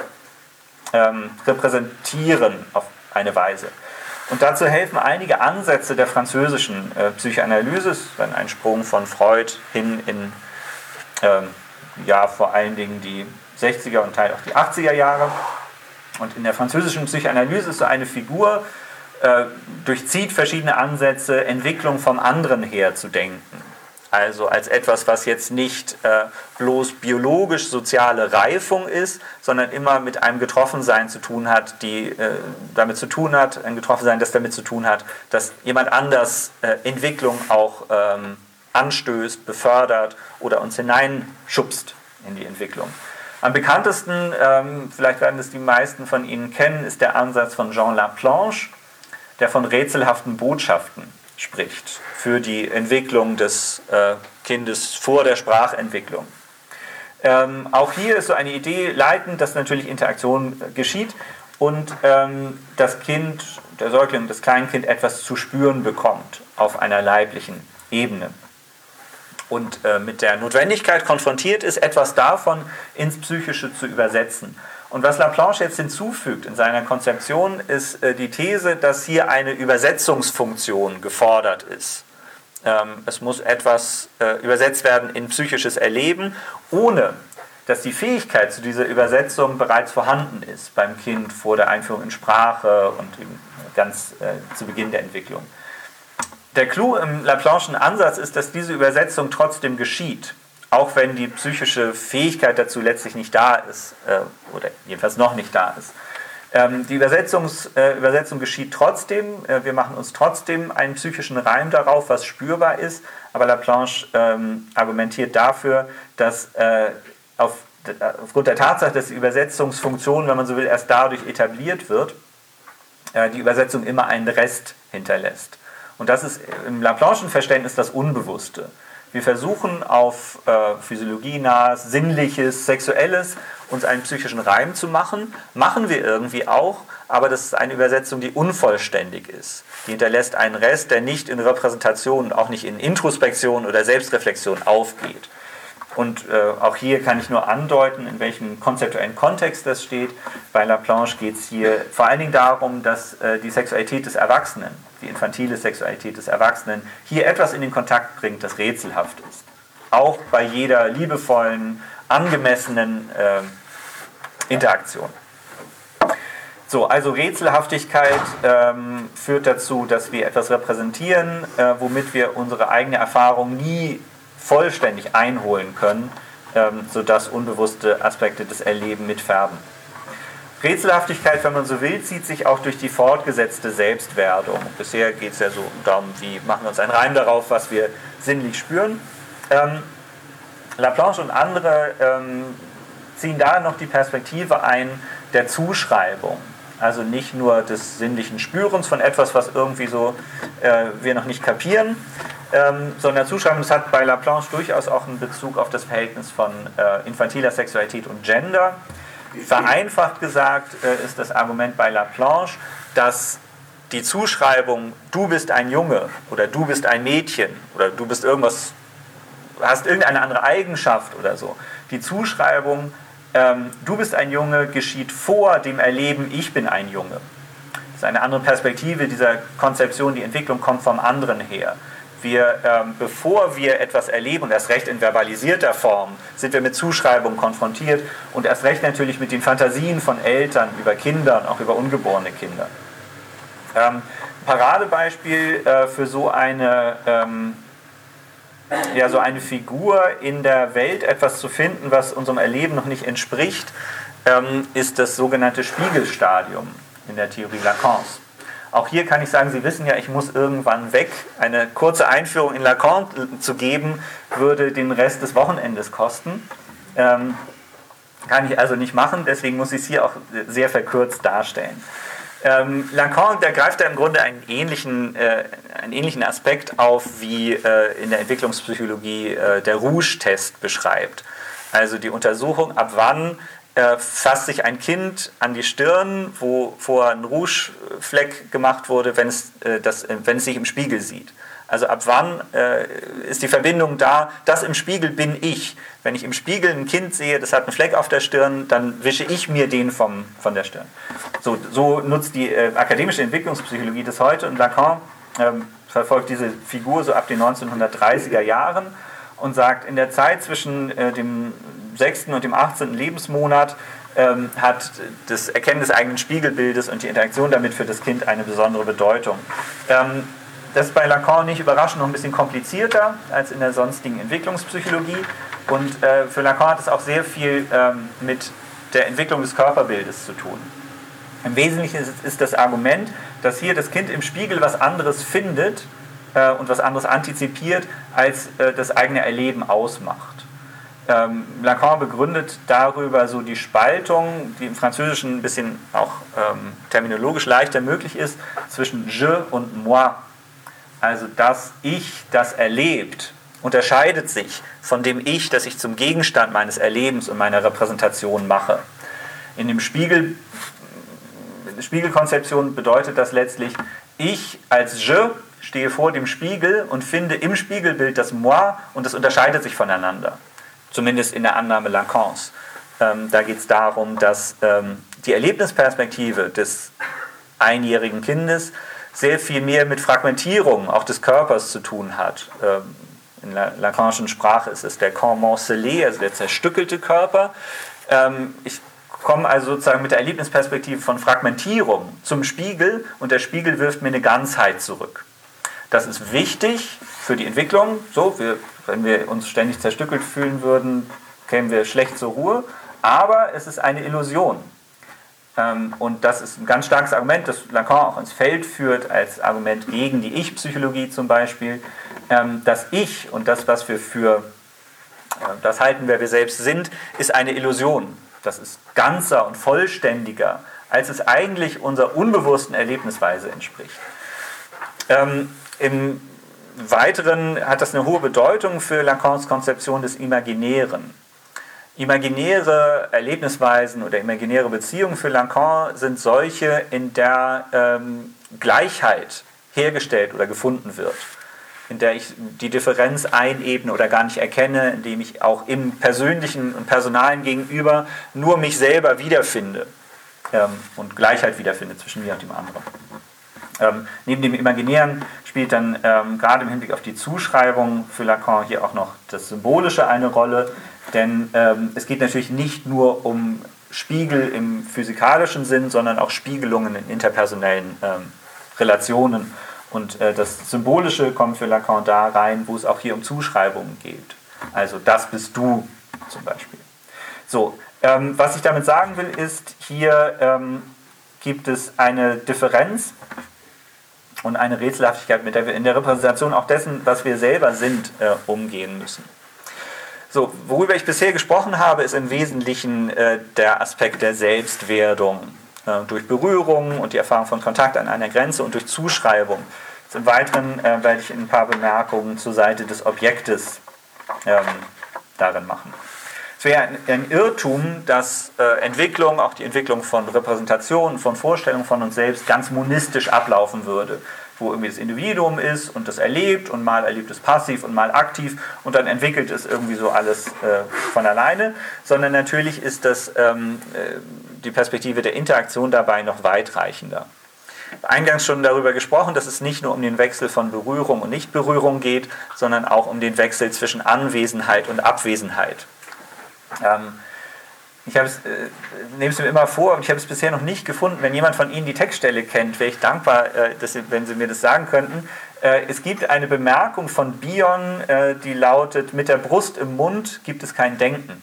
ähm, repräsentieren auf eine Weise. Und dazu helfen einige Ansätze der französischen äh, Psychoanalyse, dann ein Sprung von Freud hin in ähm, ja, vor allen Dingen die sechziger und Teil auch die achtziger Jahre. Und in der französischen Psychoanalyse ist so eine Figur, äh, durchzieht verschiedene Ansätze, Entwicklung vom anderen her zu denken. Also als etwas, was jetzt nicht äh, bloß biologisch-soziale Reifung ist, sondern immer mit einem Getroffensein zu tun hat, die äh, damit zu tun hat, ein Getroffensein, das damit zu tun hat, dass jemand anders äh, Entwicklung auch ähm, anstößt, befördert oder uns hineinschubst in die Entwicklung. Am bekanntesten, ähm, vielleicht werden es die meisten von Ihnen kennen, ist der Ansatz von Jean Laplanche, der von rätselhaften Botschaften spricht für die Entwicklung des äh, Kindes vor der Sprachentwicklung. Ähm, auch hier ist so eine Idee leitend, dass natürlich Interaktion äh, geschieht und ähm, das Kind, der Säugling, das Kleinkind etwas zu spüren bekommt auf einer leiblichen Ebene. Und äh, mit der Notwendigkeit konfrontiert ist, etwas davon ins Psychische zu übersetzen. Und was Laplanche jetzt hinzufügt in seiner Konzeption, ist äh, die These, dass hier eine Übersetzungsfunktion gefordert ist. Ähm, es muss etwas äh, übersetzt werden in psychisches Erleben, ohne dass die Fähigkeit zu dieser Übersetzung bereits vorhanden ist beim Kind vor der Einführung in Sprache und ganz äh, zu Beginn der Entwicklung. Der Clou im Laplanchen Ansatz ist, dass diese Übersetzung trotzdem geschieht, auch wenn die psychische Fähigkeit dazu letztlich nicht da ist, äh, oder jedenfalls noch nicht da ist. Ähm, die Übersetzungs, äh, Übersetzung geschieht trotzdem, äh, wir machen uns trotzdem einen psychischen Reim darauf, was spürbar ist, aber Laplanche ähm, argumentiert dafür, dass äh, auf, aufgrund der Tatsache, dass die Übersetzungsfunktion, wenn man so will, erst dadurch etabliert wird, äh, die Übersetzung immer einen Rest hinterlässt. Und das ist im Laplanchen Verständnis das Unbewusste. Wir versuchen auf äh, physiologienahes, sinnliches, sexuelles uns einen psychischen Reim zu machen. Machen wir irgendwie auch, aber das ist eine Übersetzung, die unvollständig ist. Die hinterlässt einen Rest, der nicht in Repräsentation, auch nicht in Introspektion oder Selbstreflexion aufgeht. Und äh, auch hier kann ich nur andeuten, in welchem konzeptuellen Kontext das steht. Bei Laplanche geht es hier vor allen Dingen darum, dass äh, die Sexualität des Erwachsenen, die infantile Sexualität des Erwachsenen, hier etwas in den Kontakt bringt, das rätselhaft ist. Auch bei jeder liebevollen, angemessenen äh, Interaktion. So, also Rätselhaftigkeit ähm, führt dazu, dass wir etwas repräsentieren, äh, womit wir unsere eigene Erfahrung nie vollständig einholen können, ähm, sodass unbewusste Aspekte des Erlebens mitfärben. Rätselhaftigkeit, wenn man so will, zieht sich auch durch die fortgesetzte Selbstwerdung. Bisher geht es ja so darum, wie machen wir uns einen Reim darauf, was wir sinnlich spüren. Ähm, Laplanche und andere ähm, ziehen da noch die Perspektive ein der Zuschreibung. Also nicht nur des sinnlichen Spürens von etwas, was irgendwie so äh, wir noch nicht kapieren, ähm, sondern Zuschreibung, das hat bei Laplanche durchaus auch einen Bezug auf das Verhältnis von äh, infantiler Sexualität und Gender. Vereinfacht gesagt äh, ist das Argument bei Laplanche, dass die Zuschreibung, du bist ein Junge oder du bist ein Mädchen oder du bist irgendwas, hast irgendeine andere Eigenschaft oder so, die Zuschreibung, ähm, du bist ein Junge, geschieht vor dem Erleben, ich bin ein Junge. Das ist eine andere Perspektive dieser Konzeption, die Entwicklung kommt vom anderen her. Wir, ähm, bevor wir etwas erleben, und erst recht in verbalisierter Form, sind wir mit Zuschreibungen konfrontiert und erst recht natürlich mit den Fantasien von Eltern über Kinder und auch über ungeborene Kinder. Ähm, Paradebeispiel äh, für so eine, ähm, ja, so eine Figur in der Welt, etwas zu finden, was unserem Erleben noch nicht entspricht, ähm, ist das sogenannte Spiegelstadium in der Theorie Lacans. Auch hier kann ich sagen, Sie wissen ja, ich muss irgendwann weg. Eine kurze Einführung in Lacan zu geben, würde den Rest des Wochenendes kosten. Ähm, kann ich also nicht machen, deswegen muss ich es hier auch sehr verkürzt darstellen. Ähm, Lacan, der greift da im Grunde einen ähnlichen, äh, einen ähnlichen Aspekt auf, wie äh, in der Entwicklungspsychologie äh, der Rouge-Test beschreibt. Also die Untersuchung, ab wann äh, fasst sich ein Kind an die Stirn, wo vorher ein Rouge-Fleck gemacht wurde, wenn es, äh, das, wenn es sich im Spiegel sieht. Also ab wann äh, ist die Verbindung da, das im Spiegel bin ich. Wenn ich im Spiegel ein Kind sehe, das hat einen Fleck auf der Stirn, dann wische ich mir den vom, von der Stirn. So, so nutzt die äh, akademische Entwicklungspsychologie das heute und Lacan ähm, verfolgt diese Figur so ab den neunzehnhundertdreißiger Jahren und sagt, in der Zeit zwischen äh, dem sechsten und dem achtzehnten Lebensmonat ähm, hat das Erkennen des eigenen Spiegelbildes und die Interaktion damit für das Kind eine besondere Bedeutung. Ähm, Das ist bei Lacan nicht überraschend noch ein bisschen komplizierter als in der sonstigen Entwicklungspsychologie. Und äh, für Lacan hat es auch sehr viel ähm, mit der Entwicklung des Körperbildes zu tun. Im Wesentlichen ist, ist das Argument, dass hier das Kind im Spiegel was anderes findet äh, und was anderes antizipiert, als äh, das eigene Erleben ausmacht. Ähm, Lacan begründet darüber so die Spaltung, die im Französischen ein bisschen auch ähm, terminologisch leichter möglich ist, zwischen je und moi. Also das Ich, das erlebt, unterscheidet sich von dem Ich, das ich zum Gegenstand meines Erlebens und meiner Repräsentation mache. In dem Spiegel, in der Spiegelkonzeption bedeutet das letztlich, ich als Je stehe vor dem Spiegel und finde im Spiegelbild das Moi und das unterscheidet sich voneinander. Zumindest in der Annahme Lacans. Ähm, da geht es darum, dass ähm, die Erlebnisperspektive des einjährigen Kindes sehr viel mehr mit Fragmentierung auch des Körpers zu tun hat. In der Lacanischen Sprache ist es der corps morcelé, also der zerstückelte Körper. Ich komme also sozusagen mit der Erlebnisperspektive von Fragmentierung zum Spiegel und der Spiegel wirft mir eine Ganzheit zurück. Das ist wichtig für die Entwicklung. So, wir, wenn wir uns ständig zerstückelt fühlen würden, kämen wir schlecht zur Ruhe. Aber es ist eine Illusion. Und das ist ein ganz starkes Argument, das Lacan auch ins Feld führt, als Argument gegen die Ich-Psychologie zum Beispiel. Das Ich und das, was wir für das halten, wer wir selbst sind, ist eine Illusion. Das ist ganzer und vollständiger, als es eigentlich unserer unbewussten Erlebnisweise entspricht. Im Weiteren hat das eine hohe Bedeutung für Lacans Konzeption des Imaginären. Imaginäre Erlebnisweisen oder imaginäre Beziehungen für Lacan sind solche, in der ähm, Gleichheit hergestellt oder gefunden wird, in der ich die Differenz einebne oder gar nicht erkenne, indem ich auch im persönlichen und personalen Gegenüber nur mich selber wiederfinde ähm, und Gleichheit wiederfinde zwischen mir und dem anderen. Ähm, neben dem Imaginären spielt dann ähm, gerade im Hinblick auf die Zuschreibung für Lacan hier auch noch das Symbolische eine Rolle, denn ähm, es geht natürlich nicht nur um Spiegel im physikalischen Sinn, sondern auch Spiegelungen in interpersonellen ähm, Relationen. Und äh, das Symbolische kommt für Lacan da rein, wo es auch hier um Zuschreibungen geht. Also das bist du zum Beispiel. So, ähm, was ich damit sagen will, ist, hier ähm, gibt es eine Differenz und eine Rätselhaftigkeit, mit der wir in der Repräsentation auch dessen, was wir selber sind, äh, umgehen müssen. So, worüber ich bisher gesprochen habe, ist im Wesentlichen äh, der Aspekt der Selbstwerdung äh, durch Berührung und die Erfahrung von Kontakt an einer Grenze und durch Zuschreibung. Im Weiteren äh, werde ich ein paar Bemerkungen zur Seite des Objektes ähm, darin machen. Es wäre ein, ein Irrtum, dass äh, Entwicklung, auch die Entwicklung von Repräsentationen, von Vorstellungen von uns selbst ganz monistisch ablaufen würde, wo irgendwie das Individuum ist und das erlebt und mal erlebt es passiv und mal aktiv und dann entwickelt es irgendwie so alles äh, von alleine, sondern natürlich ist das, ähm, äh, die Perspektive der Interaktion dabei noch weitreichender. Eingangs schon darüber gesprochen, dass es nicht nur um den Wechsel von Berührung und Nichtberührung geht, sondern auch um den Wechsel zwischen Anwesenheit und Abwesenheit. Ähm, ich habe es, äh, nehme es mir immer vor, und ich habe es bisher noch nicht gefunden. Wenn jemand von Ihnen die Textstelle kennt, wäre ich dankbar, äh, dass Sie, wenn Sie mir das sagen könnten. Äh, es gibt eine Bemerkung von Bion, äh, die lautet: Mit der Brust im Mund gibt es kein Denken.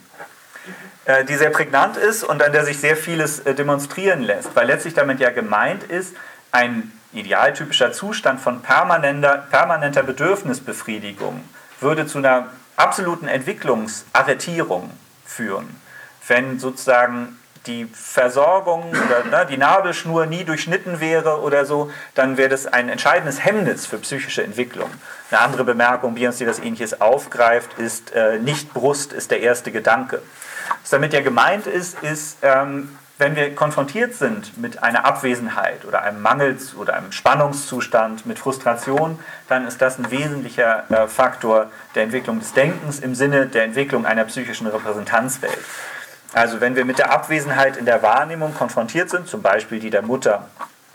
Äh, die sehr prägnant ist und an der sich sehr vieles äh, demonstrieren lässt, weil letztlich damit ja gemeint ist, ein idealtypischer Zustand von permanenter, permanenter Bedürfnisbefriedigung würde zu einer absoluten Entwicklungsarretierung führen. Wenn sozusagen die Versorgung oder ne, die Nabelschnur nie durchschnitten wäre oder so, dann wäre das ein entscheidendes Hemmnis für psychische Entwicklung. Eine andere Bemerkung, Bions, die das Ähnliches aufgreift, ist, äh, nicht Brust ist der erste Gedanke. Was damit ja gemeint ist, ist, ähm, wenn wir konfrontiert sind mit einer Abwesenheit oder einem Mangel oder einem Spannungszustand, mit Frustration, dann ist das ein wesentlicher äh, Faktor der Entwicklung des Denkens im Sinne der Entwicklung einer psychischen Repräsentanzwelt. Also wenn wir mit der Abwesenheit in der Wahrnehmung konfrontiert sind, zum Beispiel die der Mutter,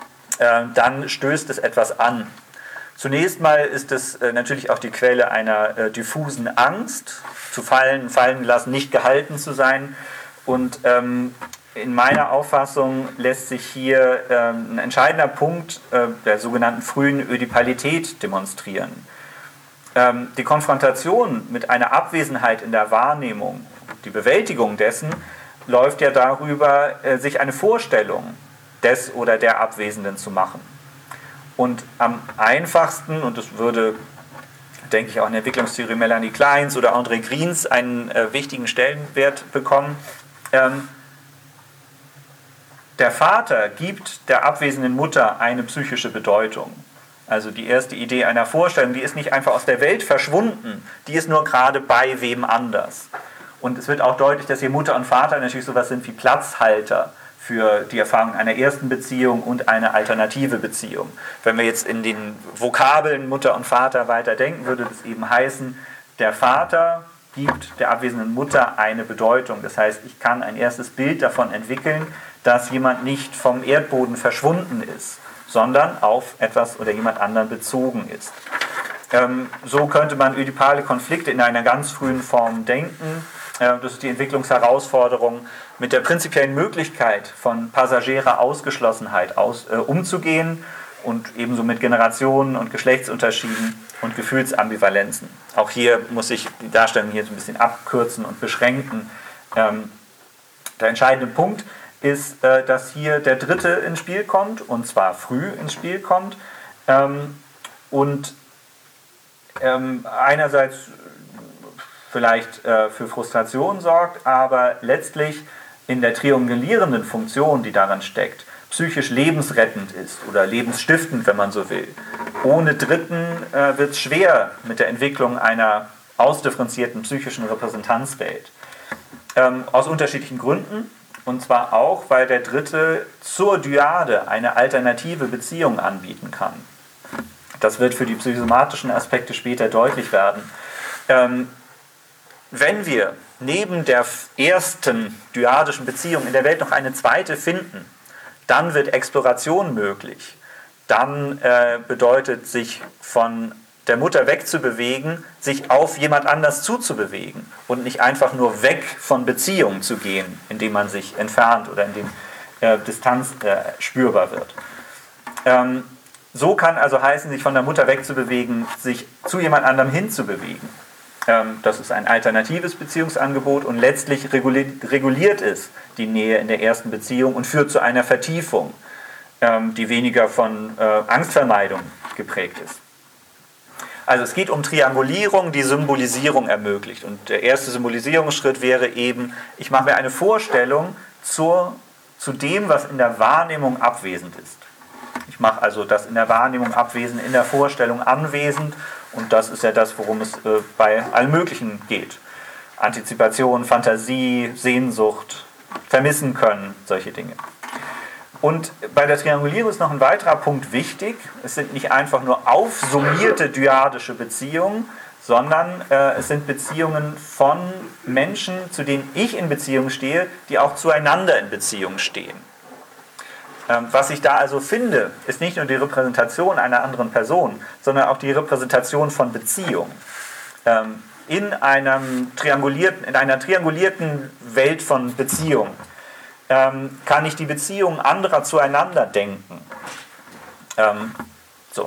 äh, dann stößt es etwas an. Zunächst mal ist es äh, natürlich auch die Quelle einer äh, diffusen Angst, zu fallen, fallen lassen, nicht gehalten zu sein. Und ähm, in meiner Auffassung lässt sich hier ähm, ein entscheidender Punkt äh, der sogenannten frühen Ödipalität demonstrieren. Ähm, die Konfrontation mit einer Abwesenheit in der Wahrnehmung, die Bewältigung dessen, läuft ja darüber, äh, sich eine Vorstellung des oder der Abwesenden zu machen. Und am einfachsten, und das würde, denke ich, auch in der Entwicklungstheorie Melanie Kleins oder André Grins einen äh, wichtigen Stellenwert bekommen, ähm, der Vater gibt der abwesenden Mutter eine psychische Bedeutung. Also die erste Idee einer Vorstellung, die ist nicht einfach aus der Welt verschwunden, die ist nur gerade bei wem anders. Und es wird auch deutlich, dass hier Mutter und Vater natürlich sowas sind wie Platzhalter für die Erfahrung einer ersten Beziehung und eine alternative Beziehung. Wenn wir jetzt in den Vokabeln Mutter und Vater weiter denken, würde das eben heißen, der Vater gibt der abwesenden Mutter eine Bedeutung. Das heißt, ich kann ein erstes Bild davon entwickeln, dass jemand nicht vom Erdboden verschwunden ist, sondern auf etwas oder jemand anderen bezogen ist. Ähm, so könnte man ödipale Konflikte in einer ganz frühen Form denken. Äh, das ist die Entwicklungsherausforderung, mit der prinzipiellen Möglichkeit von passagierer Ausgeschlossenheit aus, äh, umzugehen und ebenso mit Generationen und Geschlechtsunterschieden und Gefühlsambivalenzen. Auch hier muss ich die Darstellung hier so ein bisschen abkürzen und beschränken. Ähm, der entscheidende Punkt ist, äh, dass hier der Dritte ins Spiel kommt, und zwar früh ins Spiel kommt, ähm, und ähm, einerseits vielleicht äh, für Frustration sorgt, aber letztlich in der triangulierenden Funktion, die daran steckt, psychisch lebensrettend ist oder lebensstiftend, wenn man so will. ohne Dritten äh, wird es schwer mit der Entwicklung einer ausdifferenzierten psychischen Repräsentanzwelt. Ähm, aus unterschiedlichen Gründen. Und zwar auch, weil der Dritte zur Dyade eine alternative Beziehung anbieten kann. Das wird für die psychosomatischen Aspekte später deutlich werden. Ähm, wenn wir neben der ersten dyadischen Beziehung in der Welt noch eine zweite finden, dann wird Exploration möglich. Dann äh, bedeutet, sich von der Mutter wegzubewegen, sich auf jemand anders zuzubewegen und nicht einfach nur weg von Beziehungen zu gehen, indem man sich entfernt oder indem äh, Distanz äh, spürbar wird. Ähm, so kann also heißen, sich von der Mutter wegzubewegen, sich zu jemand anderem hinzubewegen. Ähm, das ist ein alternatives Beziehungsangebot und letztlich reguliert, reguliert es die Nähe in der ersten Beziehung und führt zu einer Vertiefung, ähm, die weniger von äh, Angstvermeidung geprägt ist. Also es geht um Triangulierung, die Symbolisierung ermöglicht. Und der erste Symbolisierungsschritt wäre eben, ich mache mir eine Vorstellung zur, zu dem, was in der Wahrnehmung abwesend ist. Ich mache also das in der Wahrnehmung abwesend, in der Vorstellung anwesend. Und das ist ja das, worum es äh, bei allem Möglichen geht. Antizipation, Fantasie, Sehnsucht, Vermissen können, solche Dinge. Und bei der Triangulierung ist noch ein weiterer Punkt wichtig. Es sind nicht einfach nur aufsummierte dyadische Beziehungen, sondern äh, es sind Beziehungen von Menschen, zu denen ich in Beziehung stehe, die auch zueinander in Beziehung stehen. Ähm, was ich da also finde, ist nicht nur die Repräsentation einer anderen Person, sondern auch die Repräsentation von Beziehung. Ähm, in, einem triangulierten, in einer triangulierten Welt von Beziehungen ähm, kann ich die Beziehungen anderer zueinander denken. Ähm, so.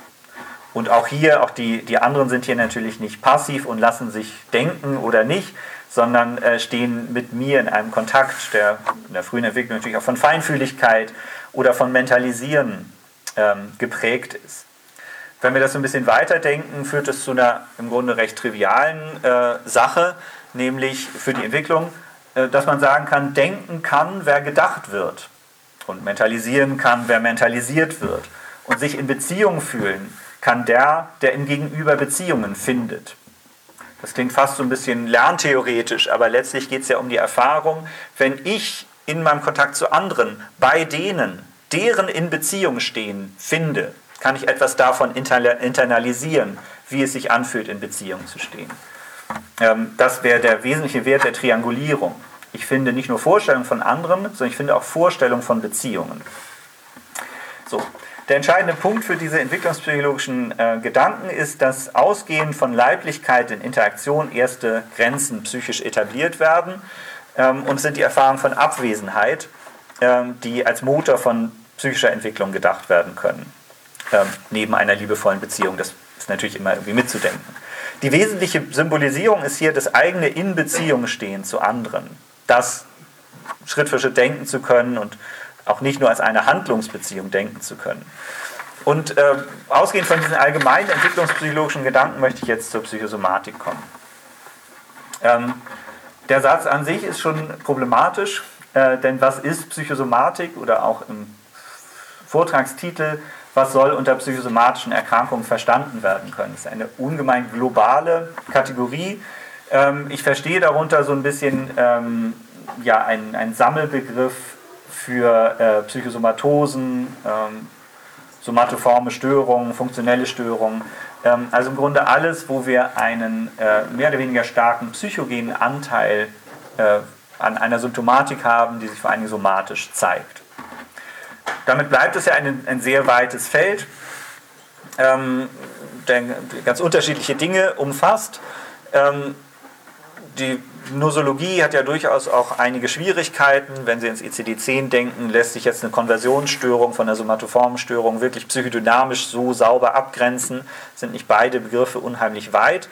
Und auch hier, auch die, die anderen sind hier natürlich nicht passiv und lassen sich denken oder nicht, sondern äh, stehen mit mir in einem Kontakt, der in der frühen Entwicklung natürlich auch von Feinfühligkeit oder von Mentalisieren ähm, geprägt ist. Wenn wir das so ein bisschen weiterdenken, führt es zu einer im Grunde recht trivialen äh, Sache, nämlich für die Entwicklung, äh, dass man sagen kann, denken kann, wer gedacht wird und mentalisieren kann, wer mentalisiert wird und sich in Beziehung fühlen kann der, der im Gegenüber Beziehungen findet. Das klingt fast so ein bisschen lerntheoretisch, aber letztlich geht es ja um die Erfahrung, wenn ich in meinem Kontakt zu anderen, bei denen, deren in Beziehung stehen, finde, kann ich etwas davon internalisieren, wie es sich anfühlt, in Beziehung zu stehen. Das wäre der wesentliche Wert der Triangulierung. Ich finde nicht nur Vorstellungen von anderen, sondern ich finde auch Vorstellungen von Beziehungen. So. Der entscheidende Punkt für diese entwicklungspsychologischen äh, Gedanken ist, dass ausgehend von Leiblichkeit in Interaktion erste Grenzen psychisch etabliert werden ähm, und sind die Erfahrungen von Abwesenheit, ähm, die als Motor von psychischer Entwicklung gedacht werden können, ähm, neben einer liebevollen Beziehung. Das ist natürlich immer irgendwie mitzudenken. Die wesentliche Symbolisierung ist hier das eigene in Beziehung stehen zu anderen, das Schritt für Schritt denken zu können und auch nicht nur als eine Handlungsbeziehung denken zu können. Und äh, ausgehend von diesen allgemeinen entwicklungspsychologischen Gedanken möchte ich jetzt zur Psychosomatik kommen. Ähm, der Satz an sich ist schon problematisch, äh, denn was ist Psychosomatik oder auch im Vortragstitel, was soll unter psychosomatischen Erkrankungen verstanden werden können? Das ist eine ungemein globale Kategorie. Ähm, ich verstehe darunter so ein bisschen ähm, ja, einen, einen Sammelbegriff für äh, Psychosomatosen, ähm, somatoforme Störungen, funktionelle Störungen. Ähm, also im Grunde alles, wo wir einen äh, mehr oder weniger starken psychogenen Anteil äh, an einer Symptomatik haben, die sich vor allen Dingen somatisch zeigt. Damit bleibt es ja ein, ein sehr weites Feld, ähm, der ganz unterschiedliche Dinge umfasst. Ähm, die Nosologie hat ja durchaus auch einige Schwierigkeiten. Wenn Sie ins I C D zehn denken, lässt sich jetzt eine Konversionsstörung von einer somatoformen Störung wirklich psychodynamisch so sauber abgrenzen. Sind nicht beide Begriffe unheimlich weit.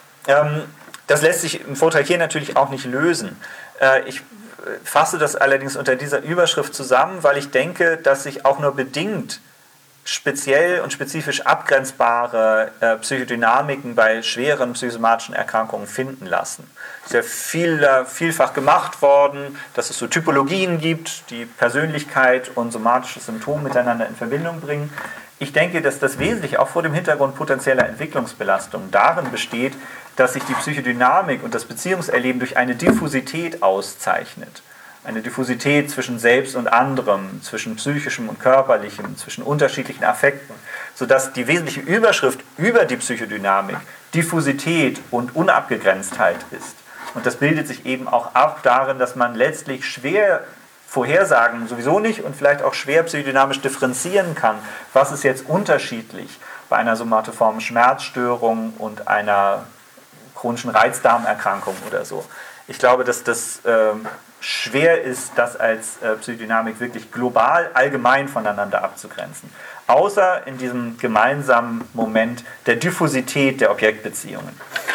Das lässt sich im Vortrag hier natürlich auch nicht lösen. Ich fasse das allerdings unter dieser Überschrift zusammen, weil ich denke, dass sich auch nur bedingt speziell und spezifisch abgrenzbare äh, Psychodynamiken bei schweren psychosomatischen Erkrankungen finden lassen. Es ist ja viel, äh, vielfach gemacht worden, dass es so Typologien gibt, die Persönlichkeit und somatisches Symptom miteinander in Verbindung bringen. ich denke, dass das Wesentliche auch vor dem Hintergrund potenzieller Entwicklungsbelastung darin besteht, dass sich die Psychodynamik und das Beziehungserleben durch eine Diffusität auszeichnet. Eine Diffusität zwischen Selbst und anderem, zwischen psychischem und körperlichem, zwischen unterschiedlichen Affekten, sodass die wesentliche Überschrift über die Psychodynamik Diffusität und Unabgegrenztheit ist. Und das bildet sich eben auch ab darin, dass man letztlich schwer vorhersagen, sowieso nicht, und vielleicht auch schwer psychodynamisch differenzieren kann, was ist jetzt unterschiedlich bei einer somatoformen Schmerzstörung und einer chronischen Reizdarmerkrankung oder so. Ich glaube, dass das äh, schwer ist, das als äh, Psychodynamik wirklich global, allgemein voneinander abzugrenzen. Außer in diesem gemeinsamen Moment der Diffusität der Objektbeziehungen.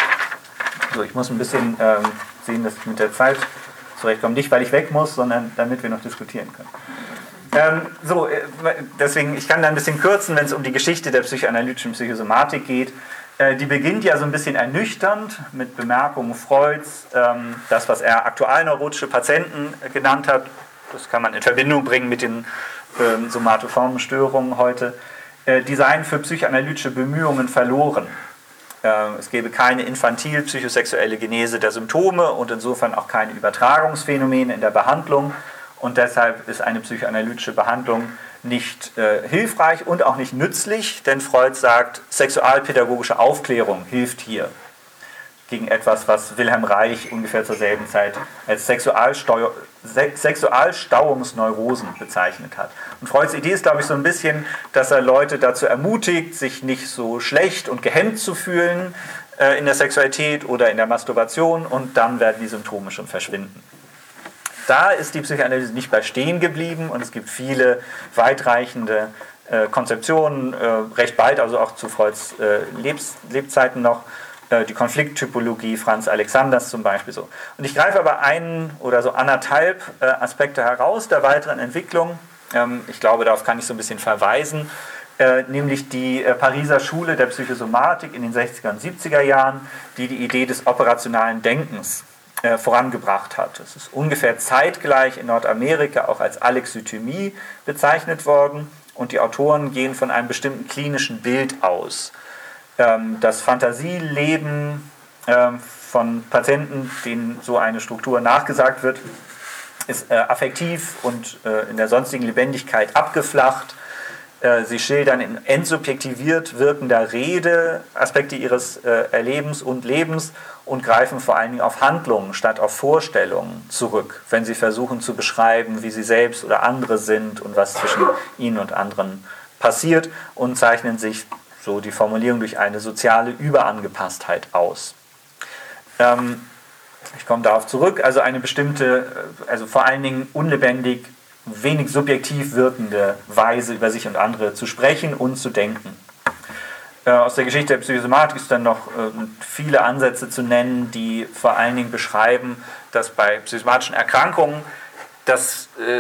So, ich muss ein bisschen ähm, sehen, dass ich mit der Zeit zurechtkomme. Nicht, weil ich weg muss, sondern damit wir noch diskutieren können. Ähm, so, äh, deswegen, ich kann da ein bisschen kürzen, wenn es um die Geschichte der psychoanalytischen Psychosomatik geht. Äh, die beginnt ja so ein bisschen ernüchternd mit Bemerkungen Freuds, ähm, das, was er aktualneurotische Patienten äh, genannt hat. Das kann man in Verbindung bringen mit den ähm, somatoformen Störungen heute. Äh, die seien für psychoanalytische Bemühungen verloren. Es gäbe keine infantil-psychosexuelle Genese der Symptome und insofern auch keine Übertragungsphänomene in der Behandlung. Und deshalb ist eine psychoanalytische Behandlung nicht äh, hilfreich und auch nicht nützlich, denn Freud sagt, sexualpädagogische Aufklärung hilft hier gegen etwas, was Wilhelm Reich ungefähr zur selben Zeit als Sexualsteu- Se- Sexualstauungsneurosen bezeichnet hat. Und Freuds Idee ist, glaube ich, so ein bisschen, dass er Leute dazu ermutigt, sich nicht so schlecht und gehemmt zu fühlen äh, in der Sexualität oder in der Masturbation, und dann werden die Symptome schon verschwinden. Da ist die Psychoanalyse nicht bei stehen geblieben und es gibt viele weitreichende äh, Konzeptionen, äh, recht bald, also auch zu Freuds äh, Lebs- Lebzeiten noch, die Konflikttypologie Franz Alexanders zum Beispiel so. Und ich greife aber einen oder so anderthalb äh, Aspekte heraus der weiteren Entwicklung. Ähm, ich glaube, darauf kann ich so ein bisschen verweisen, äh, nämlich die äh, Pariser Schule der Psychosomatik in den sechziger und siebziger Jahren, die die Idee des operationalen Denkens äh, vorangebracht hat. Das ist ungefähr zeitgleich in Nordamerika auch als Alexithymie bezeichnet worden, und die Autoren gehen von einem bestimmten klinischen Bild aus. Das Fantasieleben von Patienten, denen so eine Struktur nachgesagt wird, ist affektiv und in der sonstigen Lebendigkeit abgeflacht. Sie schildern in entsubjektiviert wirkender Rede Aspekte ihres Erlebens und Lebens und greifen vor allen Dingen auf Handlungen statt auf Vorstellungen zurück, wenn sie versuchen zu beschreiben, wie sie selbst oder andere sind und was zwischen ihnen und anderen passiert, und zeichnen sich, so die Formulierung, durch eine soziale Überangepasstheit aus. Ähm, ich komme darauf zurück, also eine bestimmte, also vor allen Dingen unlebendig, wenig subjektiv wirkende Weise über sich und andere zu sprechen und zu denken. Äh, aus der Geschichte der Psychosomatik ist dann noch äh, viele Ansätze zu nennen, die vor allen Dingen beschreiben, dass bei psychosomatischen Erkrankungen dass, äh,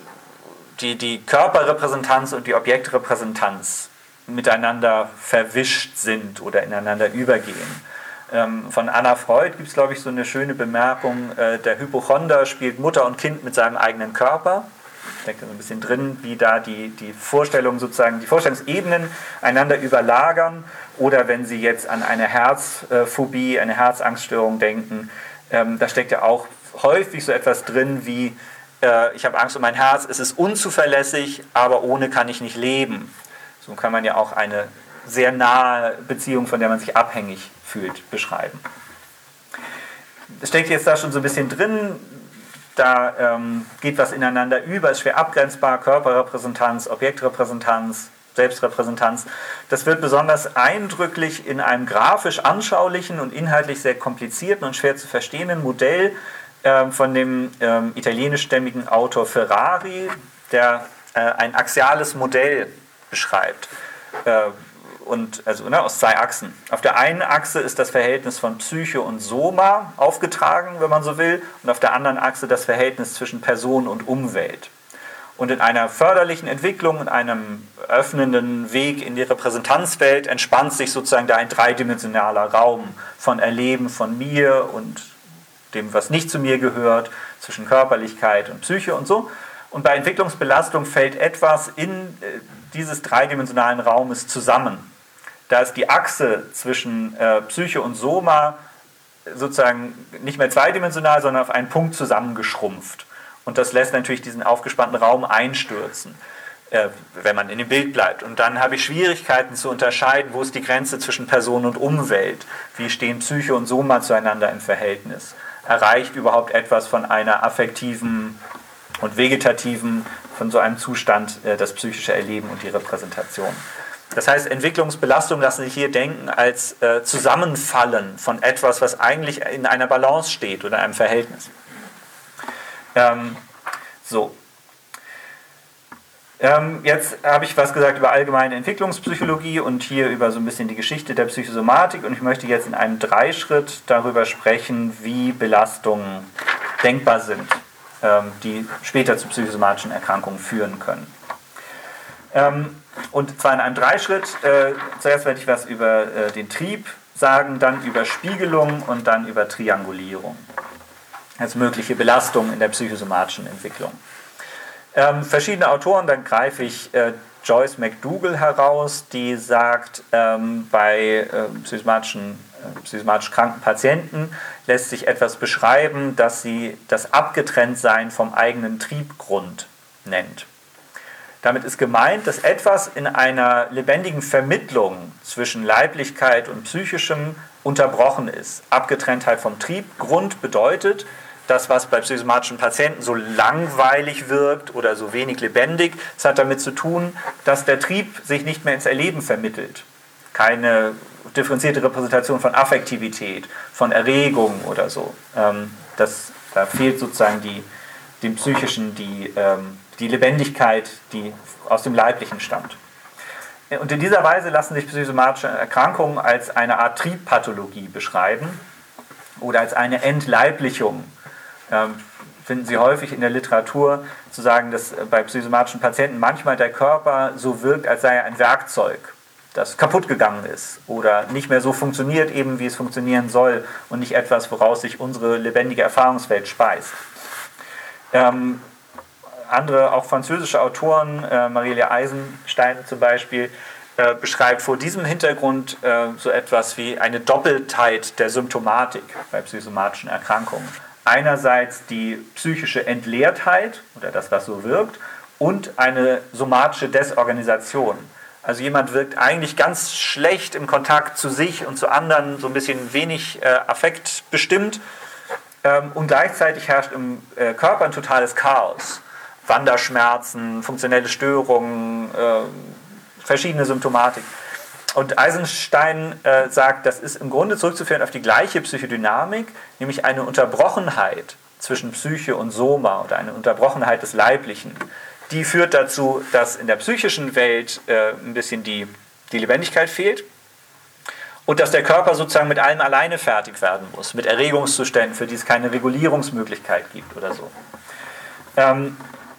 die, die Körperrepräsentanz und die Objektrepräsentanz miteinander verwischt sind oder ineinander übergehen. Ähm, von Anna Freud gibt es, glaube ich, so eine schöne Bemerkung, äh, der Hypochonder spielt Mutter und Kind mit seinem eigenen Körper. Ich denke so ein bisschen drin, wie da die, die Vorstellungen sozusagen, die Vorstellungsebenen einander überlagern, oder wenn Sie jetzt an eine Herzphobie, eine Herzangststörung denken, ähm, da steckt ja auch häufig so etwas drin wie, äh, ich habe Angst um mein Herz, es ist unzuverlässig, aber ohne kann ich nicht leben. So kann man ja auch eine sehr nahe Beziehung, von der man sich abhängig fühlt, beschreiben. Es steckt jetzt da schon so ein bisschen drin, da ähm, geht was ineinander über, ist schwer abgrenzbar, Körperrepräsentanz, Objektrepräsentanz, Selbstrepräsentanz. Das wird besonders eindrücklich in einem grafisch anschaulichen und inhaltlich sehr komplizierten und schwer zu verstehenden Modell äh, von dem äh, italienischstämmigen Autor Ferrari, der äh, ein axiales Modell beschreibt. Äh, und, also ne, aus zwei Achsen. Auf der einen Achse ist das Verhältnis von Psyche und Soma aufgetragen, wenn man so will, und auf der anderen Achse das Verhältnis zwischen Person und Umwelt. Und in einer förderlichen Entwicklung, in einem öffnenden Weg in die Repräsentanzwelt entspannt sich sozusagen da ein dreidimensionaler Raum von Erleben von mir und dem, was nicht zu mir gehört, zwischen Körperlichkeit und Psyche und so. Und bei Entwicklungsbelastung fällt etwas in dieses dreidimensionalen Raumes zusammen. Da ist die Achse zwischen äh, Psyche und Soma sozusagen nicht mehr zweidimensional, sondern auf einen Punkt zusammengeschrumpft. Und das lässt natürlich diesen aufgespannten Raum einstürzen, äh, wenn man in dem Bild bleibt. Und dann habe ich Schwierigkeiten zu unterscheiden, wo ist die Grenze zwischen Person und Umwelt? Wie stehen Psyche und Soma zueinander im Verhältnis? Erreicht überhaupt etwas von einer affektiven und vegetativen, von so einem Zustand, äh, das psychische Erleben und die Repräsentation? Das heißt, Entwicklungsbelastung lassen sich hier denken als äh, Zusammenfallen von etwas, was eigentlich in einer Balance steht oder einem Verhältnis. Ähm, so. Ähm, jetzt habe ich was gesagt über allgemeine Entwicklungspsychologie und hier über so ein bisschen die Geschichte der Psychosomatik, und ich möchte jetzt in einem Dreischritt darüber sprechen, wie Belastungen denkbar sind, ähm, die später zu psychosomatischen Erkrankungen führen können. Ähm, und zwar in einem Dreischritt. Äh, zuerst werde ich was über äh, den Trieb sagen, dann über Spiegelung und dann über Triangulierung als mögliche Belastungen in der psychosomatischen Entwicklung. Ähm, verschiedene Autoren, dann greife ich äh, Joyce McDougall heraus, die sagt, ähm, bei äh, psychosomatischen, äh, psychosomatisch kranken Patienten lässt sich etwas beschreiben, das sie das Abgetrenntsein vom eigenen Triebgrund nennt. Damit ist gemeint, dass etwas in einer lebendigen Vermittlung zwischen Leiblichkeit und Psychischem unterbrochen ist. Abgetrenntheit vom Triebgrund bedeutet, das, was bei psychosomatischen Patienten so langweilig wirkt oder so wenig lebendig, das hat damit zu tun, dass der Trieb sich nicht mehr ins Erleben vermittelt. Keine differenzierte Repräsentation von Affektivität, von Erregung oder so. Das, da fehlt sozusagen die, dem Psychischen die, die Lebendigkeit, die aus dem Leiblichen stammt. Und in dieser Weise lassen sich psychosomatische Erkrankungen als eine Art Triebpathologie beschreiben oder als eine Entleiblichung. Ähm, finden Sie häufig in der Literatur zu sagen, dass bei psychosomatischen Patienten manchmal der Körper so wirkt, als sei er ein Werkzeug, das kaputt gegangen ist oder nicht mehr so funktioniert, eben wie es funktionieren soll, und nicht etwas, woraus sich unsere lebendige Erfahrungswelt speist. Ähm, andere, auch französische Autoren, äh, Marie-Léa Eisenstein zum Beispiel, äh, beschreibt vor diesem Hintergrund äh, so etwas wie eine Doppeltheit der Symptomatik bei psychosomatischen Erkrankungen. Einerseits die psychische Entleertheit oder das, was so wirkt, und eine somatische Desorganisation. Also jemand wirkt eigentlich ganz schlecht im Kontakt zu sich und zu anderen, so ein bisschen wenig äh, affektbestimmt, ähm, und gleichzeitig herrscht im äh, Körper ein totales Chaos. Wanderschmerzen, funktionelle Störungen, äh, verschiedene Symptomatik. Und Eisenstein äh, sagt, das ist im Grunde zurückzuführen auf die gleiche Psychodynamik, nämlich eine Unterbrochenheit zwischen Psyche und Soma oder eine Unterbrochenheit des Leiblichen. Die führt dazu, dass in der psychischen Welt äh, ein bisschen die, die Lebendigkeit fehlt und dass der Körper sozusagen mit allem alleine fertig werden muss, mit Erregungszuständen, für die es keine Regulierungsmöglichkeit gibt oder so. Ähm,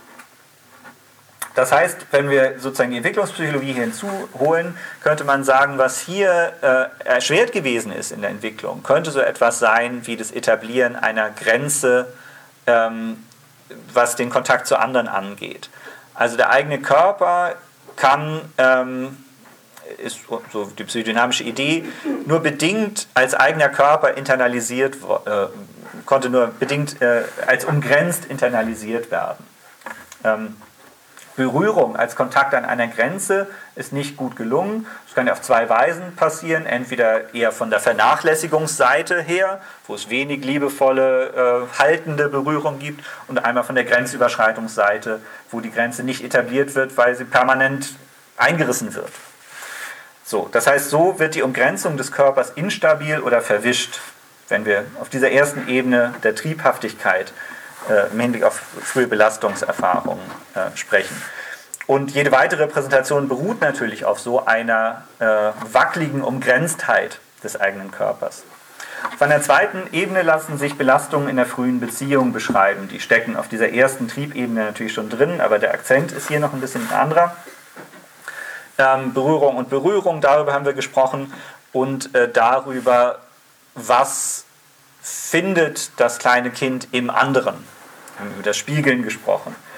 Das heißt, wenn wir sozusagen die Entwicklungspsychologie hier hinzuholen, könnte man sagen, was hier äh, erschwert gewesen ist in der Entwicklung, könnte so etwas sein wie das Etablieren einer Grenze, ähm, was den Kontakt zu anderen angeht. Also der eigene Körper kann, ähm, ist so die psychodynamische Idee, nur bedingt als eigener Körper internalisiert, äh, konnte nur bedingt äh, als umgrenzt internalisiert werden. Ähm, Berührung als Kontakt an einer Grenze ist nicht gut gelungen. Das kann ja auf zwei Weisen passieren. Entweder eher von der Vernachlässigungsseite her, wo es wenig liebevolle, äh, haltende Berührung gibt, und einmal von der Grenzüberschreitungsseite, wo die Grenze nicht etabliert wird, weil sie permanent eingerissen wird. So, das heißt, so wird die Umgrenzung des Körpers instabil oder verwischt, wenn wir auf dieser ersten Ebene der Triebhaftigkeit im Hinblick auf frühe Belastungserfahrungen äh, sprechen. Und jede weitere Präsentation beruht natürlich auf so einer äh, wackeligen Umgrenztheit des eigenen Körpers. Auf einer zweiten Ebene lassen sich Belastungen in der frühen Beziehung beschreiben. Die stecken auf dieser ersten Triebebene natürlich schon drin, aber der Akzent ist hier noch ein bisschen ein anderer. Ähm, Berührung und Berührung, darüber haben wir gesprochen, und äh, darüber, was findet das kleine Kind im anderen. Wir haben über das Spiegeln gesprochen.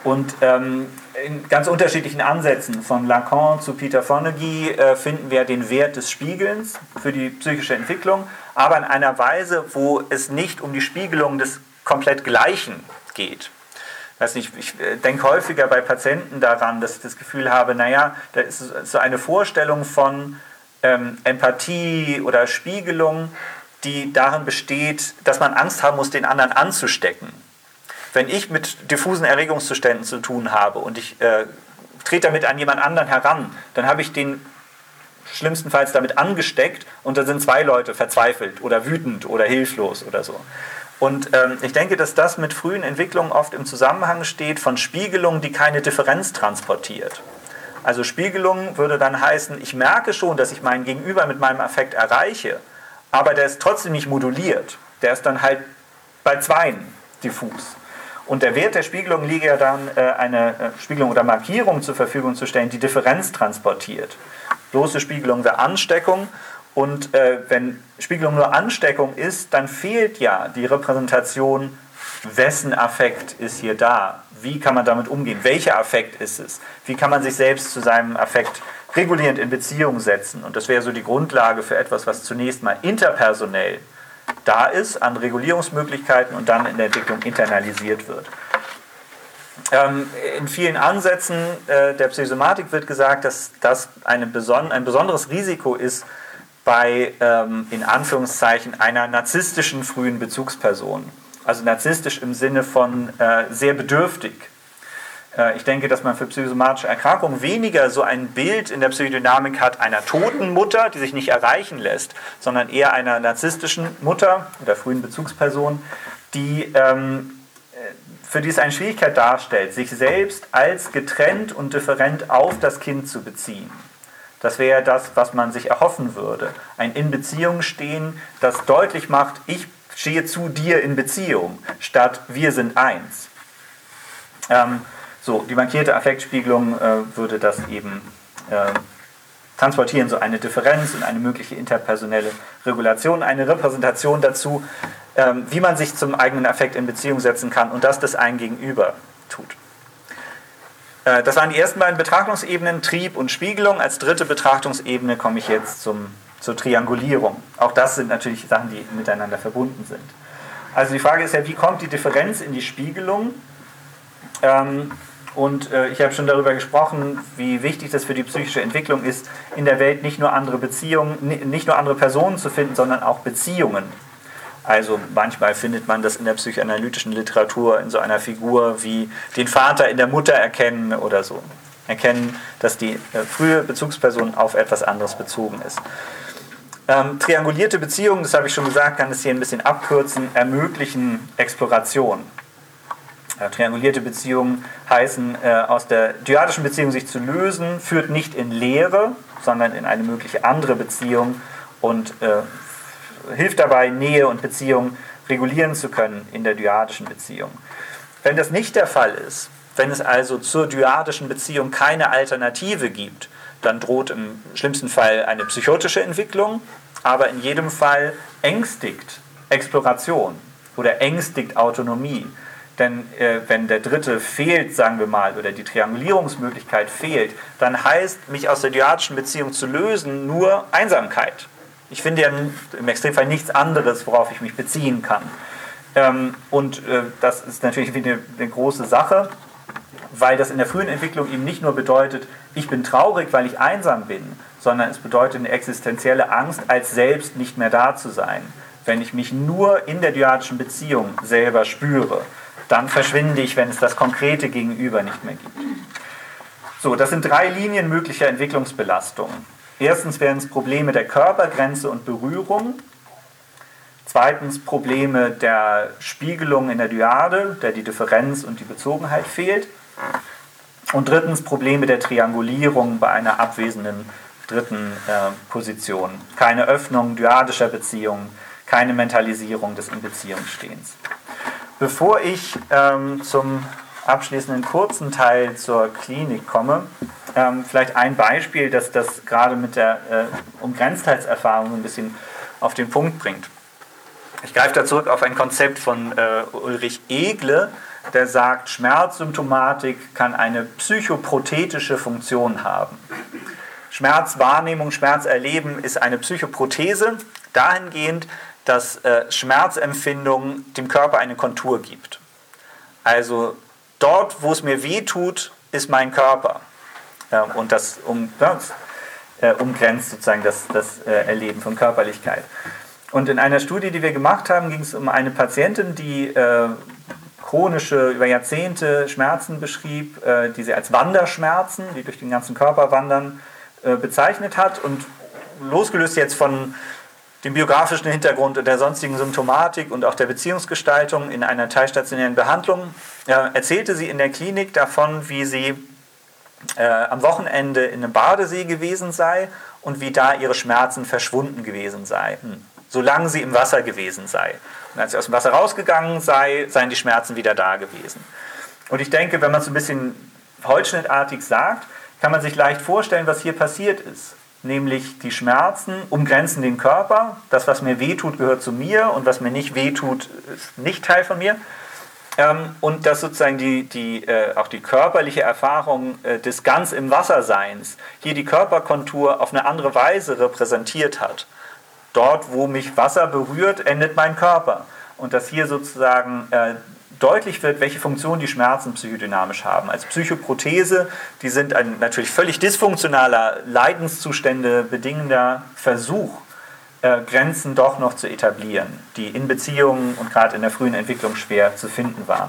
Und ähm, in ganz unterschiedlichen Ansätzen, von Lacan zu Peter Fonagy, äh, finden wir den Wert des Spiegelns für die psychische Entwicklung, aber in einer Weise, wo es nicht um die Spiegelung des komplett Gleichen geht. Weiß nicht, ich denke häufiger bei Patienten daran, dass ich das Gefühl habe, naja, da ist so eine Vorstellung von ähm, Empathie oder Spiegelung, die darin besteht, dass man Angst haben muss, den anderen anzustecken. Wenn ich mit diffusen Erregungszuständen zu tun habe und ich äh, trete damit an jemand anderen heran, dann habe ich den schlimmstenfalls damit angesteckt und dann sind zwei Leute verzweifelt oder wütend oder hilflos oder so. Und ähm, ich denke, dass das mit frühen Entwicklungen oft im Zusammenhang steht von Spiegelung, die keine Differenz transportiert. Also Spiegelung würde dann heißen, ich merke schon, dass ich meinen Gegenüber mit meinem Affekt erreiche, aber der ist trotzdem nicht moduliert. Der ist dann halt bei zweien diffus. Und der Wert der Spiegelung liege ja dann, äh, eine äh, Spiegelung oder Markierung zur Verfügung zu stellen, die Differenz transportiert. Bloße Spiegelung wäre Ansteckung. Und äh, wenn Spiegelung nur Ansteckung ist, dann fehlt ja die Repräsentation, wessen Affekt ist hier da? Wie kann man damit umgehen? Welcher Affekt ist es? Wie kann man sich selbst zu seinem Affekt regulierend in Beziehung setzen? Und das wäre so die Grundlage für etwas, was zunächst mal interpersonell da ist, an Regulierungsmöglichkeiten und dann in der Entwicklung internalisiert wird. Ähm, in vielen Ansätzen äh, der Psychosomatik wird gesagt, dass das eine beson- ein besonderes Risiko ist bei, ähm, in Anführungszeichen, einer narzisstischen frühen Bezugsperson. Also narzisstisch im Sinne von äh, sehr bedürftig. Äh, ich denke, dass man für psychosomatische Erkrankungen weniger so ein Bild in der Psychodynamik hat einer toten Mutter, die sich nicht erreichen lässt, sondern eher einer narzisstischen Mutter oder frühen Bezugsperson, die, ähm, für die es eine Schwierigkeit darstellt, sich selbst als getrennt und different auf das Kind zu beziehen. Das wäre das, was man sich erhoffen würde. Ein in Beziehung stehen, das deutlich macht, ich stehe zu dir in Beziehung, statt wir sind eins. Ähm, so, die markierte Affektspiegelung äh, würde das eben äh, transportieren, so eine Differenz und eine mögliche interpersonelle Regulation, eine Repräsentation dazu, ähm, wie man sich zum eigenen Affekt in Beziehung setzen kann und dass das ein Gegenüber tut. Das waren die ersten beiden Betrachtungsebenen, Trieb und Spiegelung. Als dritte Betrachtungsebene komme ich jetzt zum, zur Triangulierung. Auch das sind natürlich Sachen, die miteinander verbunden sind. Also die Frage ist ja, wie kommt die Differenz in die Spiegelung? Ähm, und äh, ich habe schon darüber gesprochen, wie wichtig das für die psychische Entwicklung ist, in der Welt nicht nur andere Beziehungen, nicht nur andere Personen zu finden, sondern auch Beziehungen. Also manchmal findet man das in der psychoanalytischen Literatur in so einer Figur wie den Vater in der Mutter erkennen oder so. Erkennen, dass die äh, frühe Bezugsperson auf etwas anderes bezogen ist. Ähm, triangulierte Beziehungen, das habe ich schon gesagt, kann es hier ein bisschen abkürzen, ermöglichen Exploration. Äh, triangulierte Beziehungen heißen, äh, aus der dyadischen Beziehung sich zu lösen, führt nicht in Leere, sondern in eine mögliche andere Beziehung und äh, hilft dabei, Nähe und Beziehung regulieren zu können in der dyadischen Beziehung. Wenn das nicht der Fall ist, wenn es also zur dyadischen Beziehung keine Alternative gibt, dann droht im schlimmsten Fall eine psychotische Entwicklung, aber in jedem Fall ängstigt Exploration oder ängstigt Autonomie. Denn äh, wenn der Dritte fehlt, sagen wir mal, oder die Triangulierungsmöglichkeit fehlt, dann heißt, mich aus der dyadischen Beziehung zu lösen, nur Einsamkeit. Ich finde ja im Extremfall nichts anderes, worauf ich mich beziehen kann. Ähm, und äh, das ist natürlich eine, eine große Sache, weil das in der frühen Entwicklung eben nicht nur bedeutet, ich bin traurig, weil ich einsam bin, sondern es bedeutet eine existenzielle Angst, als selbst nicht mehr da zu sein. Wenn ich mich nur in der dyadischen Beziehung selber spüre, dann verschwinde ich, wenn es das konkrete Gegenüber nicht mehr gibt. So, das sind drei Linien möglicher Entwicklungsbelastungen. Erstens wären es Probleme der Körpergrenze und Berührung. Zweitens Probleme der Spiegelung in der Dyade, der die Differenz und die Bezogenheit fehlt. Und drittens Probleme der Triangulierung bei einer abwesenden dritten äh, Position. Keine Öffnung dyadischer Beziehungen, keine Mentalisierung des In-Beziehungsstehens. Bevor ich ähm, zum abschließenden kurzen Teil zur Klinik komme, ähm, vielleicht ein Beispiel, das das gerade mit der äh, Umgrenztheitserfahrung ein bisschen auf den Punkt bringt. Ich greife da zurück auf ein Konzept von äh, Ulrich Egle, der sagt, Schmerzsymptomatik kann eine psychoprothetische Funktion haben. Schmerzwahrnehmung, Schmerzerleben ist eine Psychoprothese, dahingehend, dass äh, Schmerzempfindung dem Körper eine Kontur gibt. Also dort, wo es mir weh tut, ist mein Körper. Äh, und das, um, das äh, umgrenzt sozusagen das, das äh, Erleben von Körperlichkeit. Und in einer Studie, die wir gemacht haben, ging es um eine Patientin, die äh, chronische, über Jahrzehnte Schmerzen beschrieb, äh, die sie als Wanderschmerzen, die durch den ganzen Körper wandern, äh, bezeichnet hat. Und losgelöst jetzt von dem biografischen Hintergrund und der sonstigen Symptomatik und auch der Beziehungsgestaltung in einer teilstationären Behandlung, äh, erzählte sie in der Klinik davon, wie sie äh, am Wochenende in einem Badesee gewesen sei und wie da ihre Schmerzen verschwunden gewesen seien, solange sie im Wasser gewesen sei. Und als sie aus dem Wasser rausgegangen sei, seien die Schmerzen wieder da gewesen. Und ich denke, wenn man es ein bisschen holzschnittartig sagt, kann man sich leicht vorstellen, was hier passiert ist. Nämlich die Schmerzen umgrenzen den Körper. Das, was mir wehtut, gehört zu mir und was mir nicht wehtut, ist nicht Teil von mir. Und dass sozusagen die, die, auch die körperliche Erfahrung des ganz im Wasserseins hier die Körperkontur auf eine andere Weise repräsentiert hat. Dort, wo mich Wasser berührt, endet mein Körper. Und dass hier sozusagen äh, deutlich wird, welche Funktion die Schmerzen psychodynamisch haben. Als Psychoprothese, die sind ein natürlich völlig dysfunktionaler, Leidenszustände bedingender Versuch, äh, Grenzen doch noch zu etablieren, die in Beziehungen und gerade in der frühen Entwicklung schwer zu finden waren.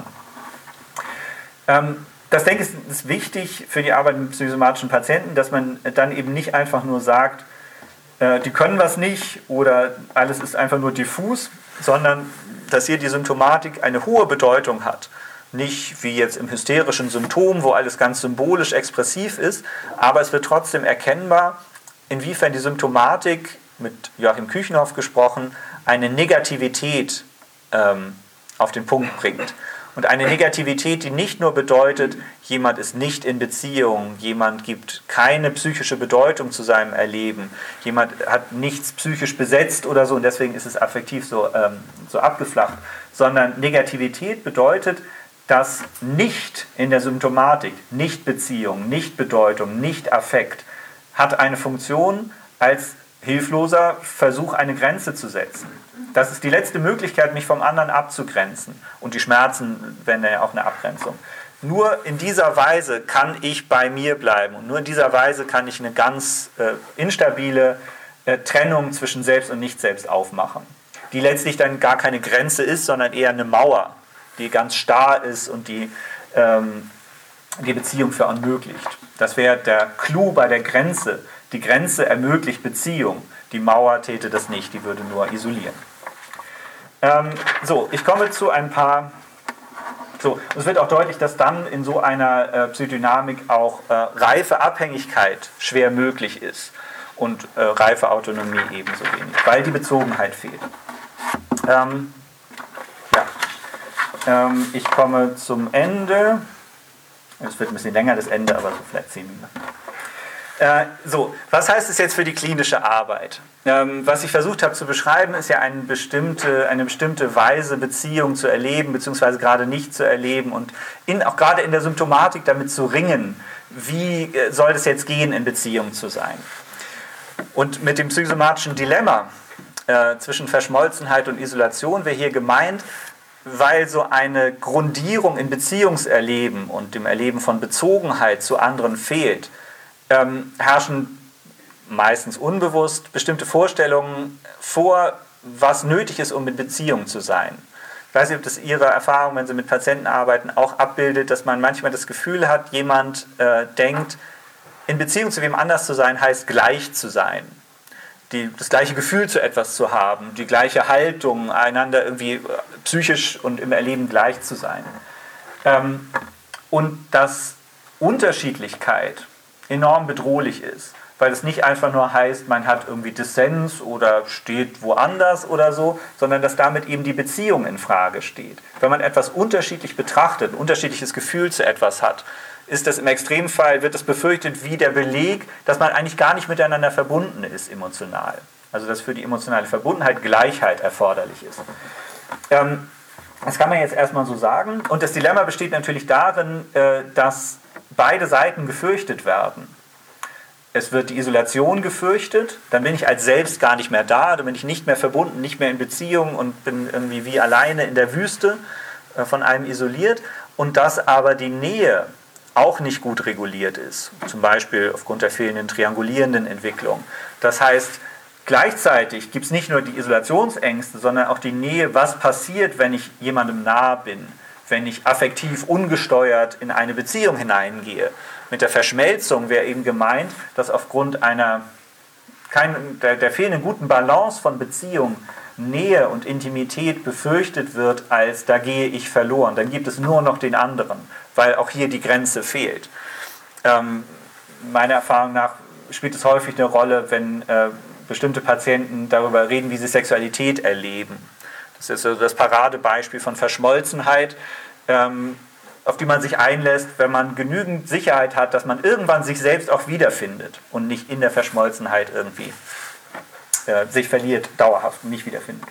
Ähm, das denke ich ist wichtig für die Arbeit mit psychosomatischen Patienten, dass man dann eben nicht einfach nur sagt, die können was nicht oder alles ist einfach nur diffus, sondern dass hier die Symptomatik eine hohe Bedeutung hat. Nicht wie jetzt im hysterischen Symptom, wo alles ganz symbolisch expressiv ist, aber es wird trotzdem erkennbar, inwiefern die Symptomatik, mit Joachim Küchenhoff gesprochen, eine Negativität ähm, auf den Punkt bringt. Und eine Negativität, die nicht nur bedeutet, jemand ist nicht in Beziehung, jemand gibt keine psychische Bedeutung zu seinem Erleben, jemand hat nichts psychisch besetzt oder so und deswegen ist es affektiv so, ähm, so abgeflacht, sondern Negativität bedeutet, dass nicht in der Symptomatik, nicht Beziehung, nicht Bedeutung, nicht Affekt hat eine Funktion als hilfloser Versuch, eine Grenze zu setzen. Das ist die letzte Möglichkeit, mich vom anderen abzugrenzen. Und die Schmerzen wären ja auch eine Abgrenzung. Nur in dieser Weise kann ich bei mir bleiben. Und nur in dieser Weise kann ich eine ganz äh, instabile äh, Trennung zwischen Selbst und Nicht-Selbst aufmachen. Die letztlich dann gar keine Grenze ist, sondern eher eine Mauer, die ganz starr ist und die ähm, die Beziehung verunmöglicht. Das wäre der Clou bei der Grenze. Die Grenze ermöglicht Beziehung. Die Mauer täte das nicht, die würde nur isolieren. Ähm, so, ich komme zu ein paar... So, es wird auch deutlich, dass dann in so einer äh, Psychodynamik auch äh, reife Abhängigkeit schwer möglich ist und äh, reife Autonomie ebenso wenig, weil die Bezogenheit fehlt. Ähm, ja. ähm, ich komme zum Ende. Es wird ein bisschen länger, das Ende, aber so vielleicht zehn Minuten. Äh, so, was heißt es jetzt für die klinische Arbeit? Ähm, was ich versucht habe zu beschreiben, ist ja eine bestimmte, eine bestimmte Weise, Beziehung zu erleben, beziehungsweise gerade nicht zu erleben und in, auch gerade in der Symptomatik damit zu ringen, wie äh, soll es jetzt gehen, in Beziehung zu sein. Und mit dem psychosomatischen Dilemma äh, zwischen Verschmolzenheit und Isolation wäre hier gemeint, weil so eine Grundierung in Beziehungserleben und dem Erleben von Bezogenheit zu anderen fehlt, ähm, herrschen meistens unbewusst bestimmte Vorstellungen vor, was nötig ist, um in Beziehung zu sein. Ich weiß nicht, ob das Ihre Erfahrung, wenn Sie mit Patienten arbeiten, auch abbildet, dass man manchmal das Gefühl hat, jemand äh, denkt, in Beziehung zu wem anders zu sein, heißt gleich zu sein. Die, das gleiche Gefühl zu etwas zu haben, die gleiche Haltung, einander irgendwie psychisch und im Erleben gleich zu sein. Ähm, und dass Unterschiedlichkeit enorm bedrohlich ist, weil es nicht einfach nur heißt, man hat irgendwie Dissens oder steht woanders oder so, sondern dass damit eben die Beziehung in Frage steht. Wenn man etwas unterschiedlich betrachtet, ein unterschiedliches Gefühl zu etwas hat, ist das im Extremfall, wird das befürchtet wie der Beleg, dass man eigentlich gar nicht miteinander verbunden ist emotional. Also dass für die emotionale Verbundenheit Gleichheit erforderlich ist. Ähm, Das kann man jetzt erstmal so sagen. Und das Dilemma besteht natürlich darin, dass beide Seiten gefürchtet werden. Es wird die Isolation gefürchtet, dann bin ich als Selbst gar nicht mehr da, dann bin ich nicht mehr verbunden, nicht mehr in Beziehung und bin irgendwie wie alleine in der Wüste von einem isoliert. Und dass aber die Nähe auch nicht gut reguliert ist, zum Beispiel aufgrund der fehlenden triangulierenden Entwicklung. Das heißt, gleichzeitig gibt es nicht nur die Isolationsängste, sondern auch die Nähe, was passiert, wenn ich jemandem nahe bin, wenn ich affektiv ungesteuert in eine Beziehung hineingehe. Mit der Verschmelzung wäre eben gemeint, dass aufgrund einer kein, der, der fehlenden guten Balance von Beziehung Nähe und Intimität befürchtet wird, als da gehe ich verloren. Dann gibt es nur noch den anderen, weil auch hier die Grenze fehlt. Ähm, meiner Erfahrung nach spielt es häufig eine Rolle, wenn äh, bestimmte Patienten darüber reden, wie sie Sexualität erleben. Das ist so das Paradebeispiel von Verschmolzenheit, ähm, auf die man sich einlässt, wenn man genügend Sicherheit hat, dass man irgendwann sich selbst auch wiederfindet und nicht in der Verschmolzenheit irgendwie äh, sich verliert, dauerhaft und nicht wiederfindet.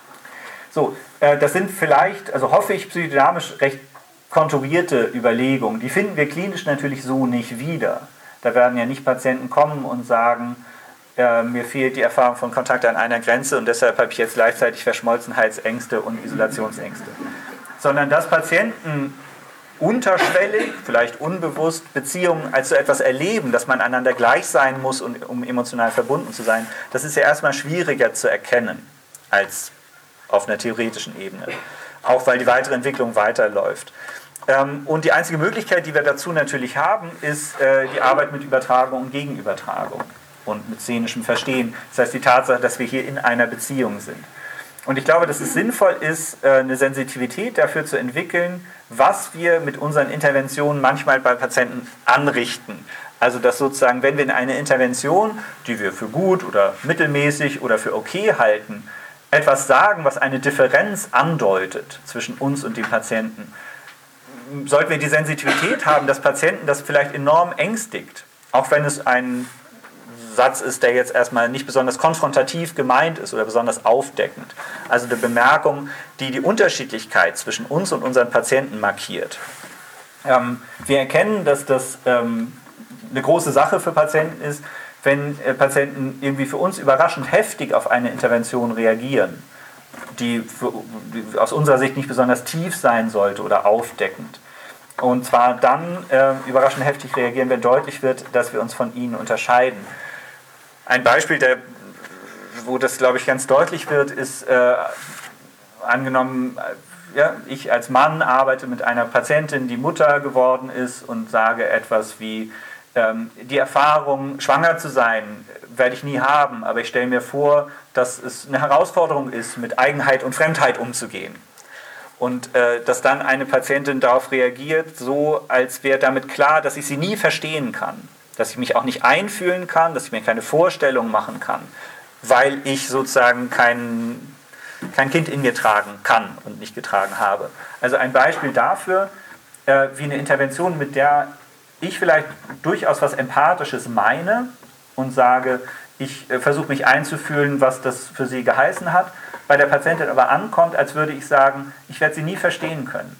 So, äh, das sind vielleicht, also hoffe ich, psychodynamisch recht konturierte Überlegungen. Die finden wir klinisch natürlich so nicht wieder. Da werden ja nicht Patienten kommen und sagen, äh, mir fehlt die Erfahrung von Kontakt an einer Grenze und deshalb habe ich jetzt gleichzeitig Verschmolzenheitsängste und Isolationsängste. Sondern dass Patienten unterschwellig, vielleicht unbewusst, Beziehungen als so etwas erleben, dass man einander gleich sein muss, um emotional verbunden zu sein, das ist ja erstmal schwieriger zu erkennen als auf einer theoretischen Ebene. Auch weil die weitere Entwicklung weiterläuft. Und die einzige Möglichkeit, die wir dazu natürlich haben, ist die Arbeit mit Übertragung und Gegenübertragung und mit szenischem Verstehen. Das heißt die Tatsache, dass wir hier in einer Beziehung sind. Und ich glaube, dass es sinnvoll ist, eine Sensitivität dafür zu entwickeln, was wir mit unseren Interventionen manchmal bei Patienten anrichten. Also dass sozusagen, wenn wir in eine Intervention, die wir für gut oder mittelmäßig oder für okay halten, etwas sagen, was eine Differenz andeutet zwischen uns und dem Patienten, sollten wir die Sensitivität haben, dass Patienten das vielleicht enorm ängstigt, auch wenn es ein Satz ist, der jetzt erstmal nicht besonders konfrontativ gemeint ist oder besonders aufdeckend. Also eine Bemerkung, die die Unterschiedlichkeit zwischen uns und unseren Patienten markiert. Ähm, wir erkennen, dass das ähm, eine große Sache für Patienten ist, wenn äh, Patienten irgendwie für uns überraschend heftig auf eine Intervention reagieren, die, für, die aus unserer Sicht nicht besonders tief sein sollte oder aufdeckend. Und zwar dann äh, überraschend heftig reagieren, wenn deutlich wird, dass wir uns von ihnen unterscheiden. Ein Beispiel, der, wo das, glaube ich, ganz deutlich wird, ist äh, angenommen, ja, ich als Mann arbeite mit einer Patientin, die Mutter geworden ist und sage etwas wie, ähm, die Erfahrung, schwanger zu sein, werde ich nie haben, aber ich stelle mir vor, dass es eine Herausforderung ist, mit Eigenheit und Fremdheit umzugehen. Und äh, dass dann eine Patientin darauf reagiert, so als wäre damit klar, dass ich sie nie verstehen kann. Dass ich mich auch nicht einfühlen kann, dass ich mir keine Vorstellung machen kann, weil ich sozusagen kein, kein Kind in mir tragen kann und nicht getragen habe. Also ein Beispiel dafür, äh, wie eine Intervention, mit der ich vielleicht durchaus was Empathisches meine und sage, ich äh, versuche mich einzufühlen, was das für sie geheißen hat, bei der Patientin aber ankommt, als würde ich sagen, ich werde sie nie verstehen können.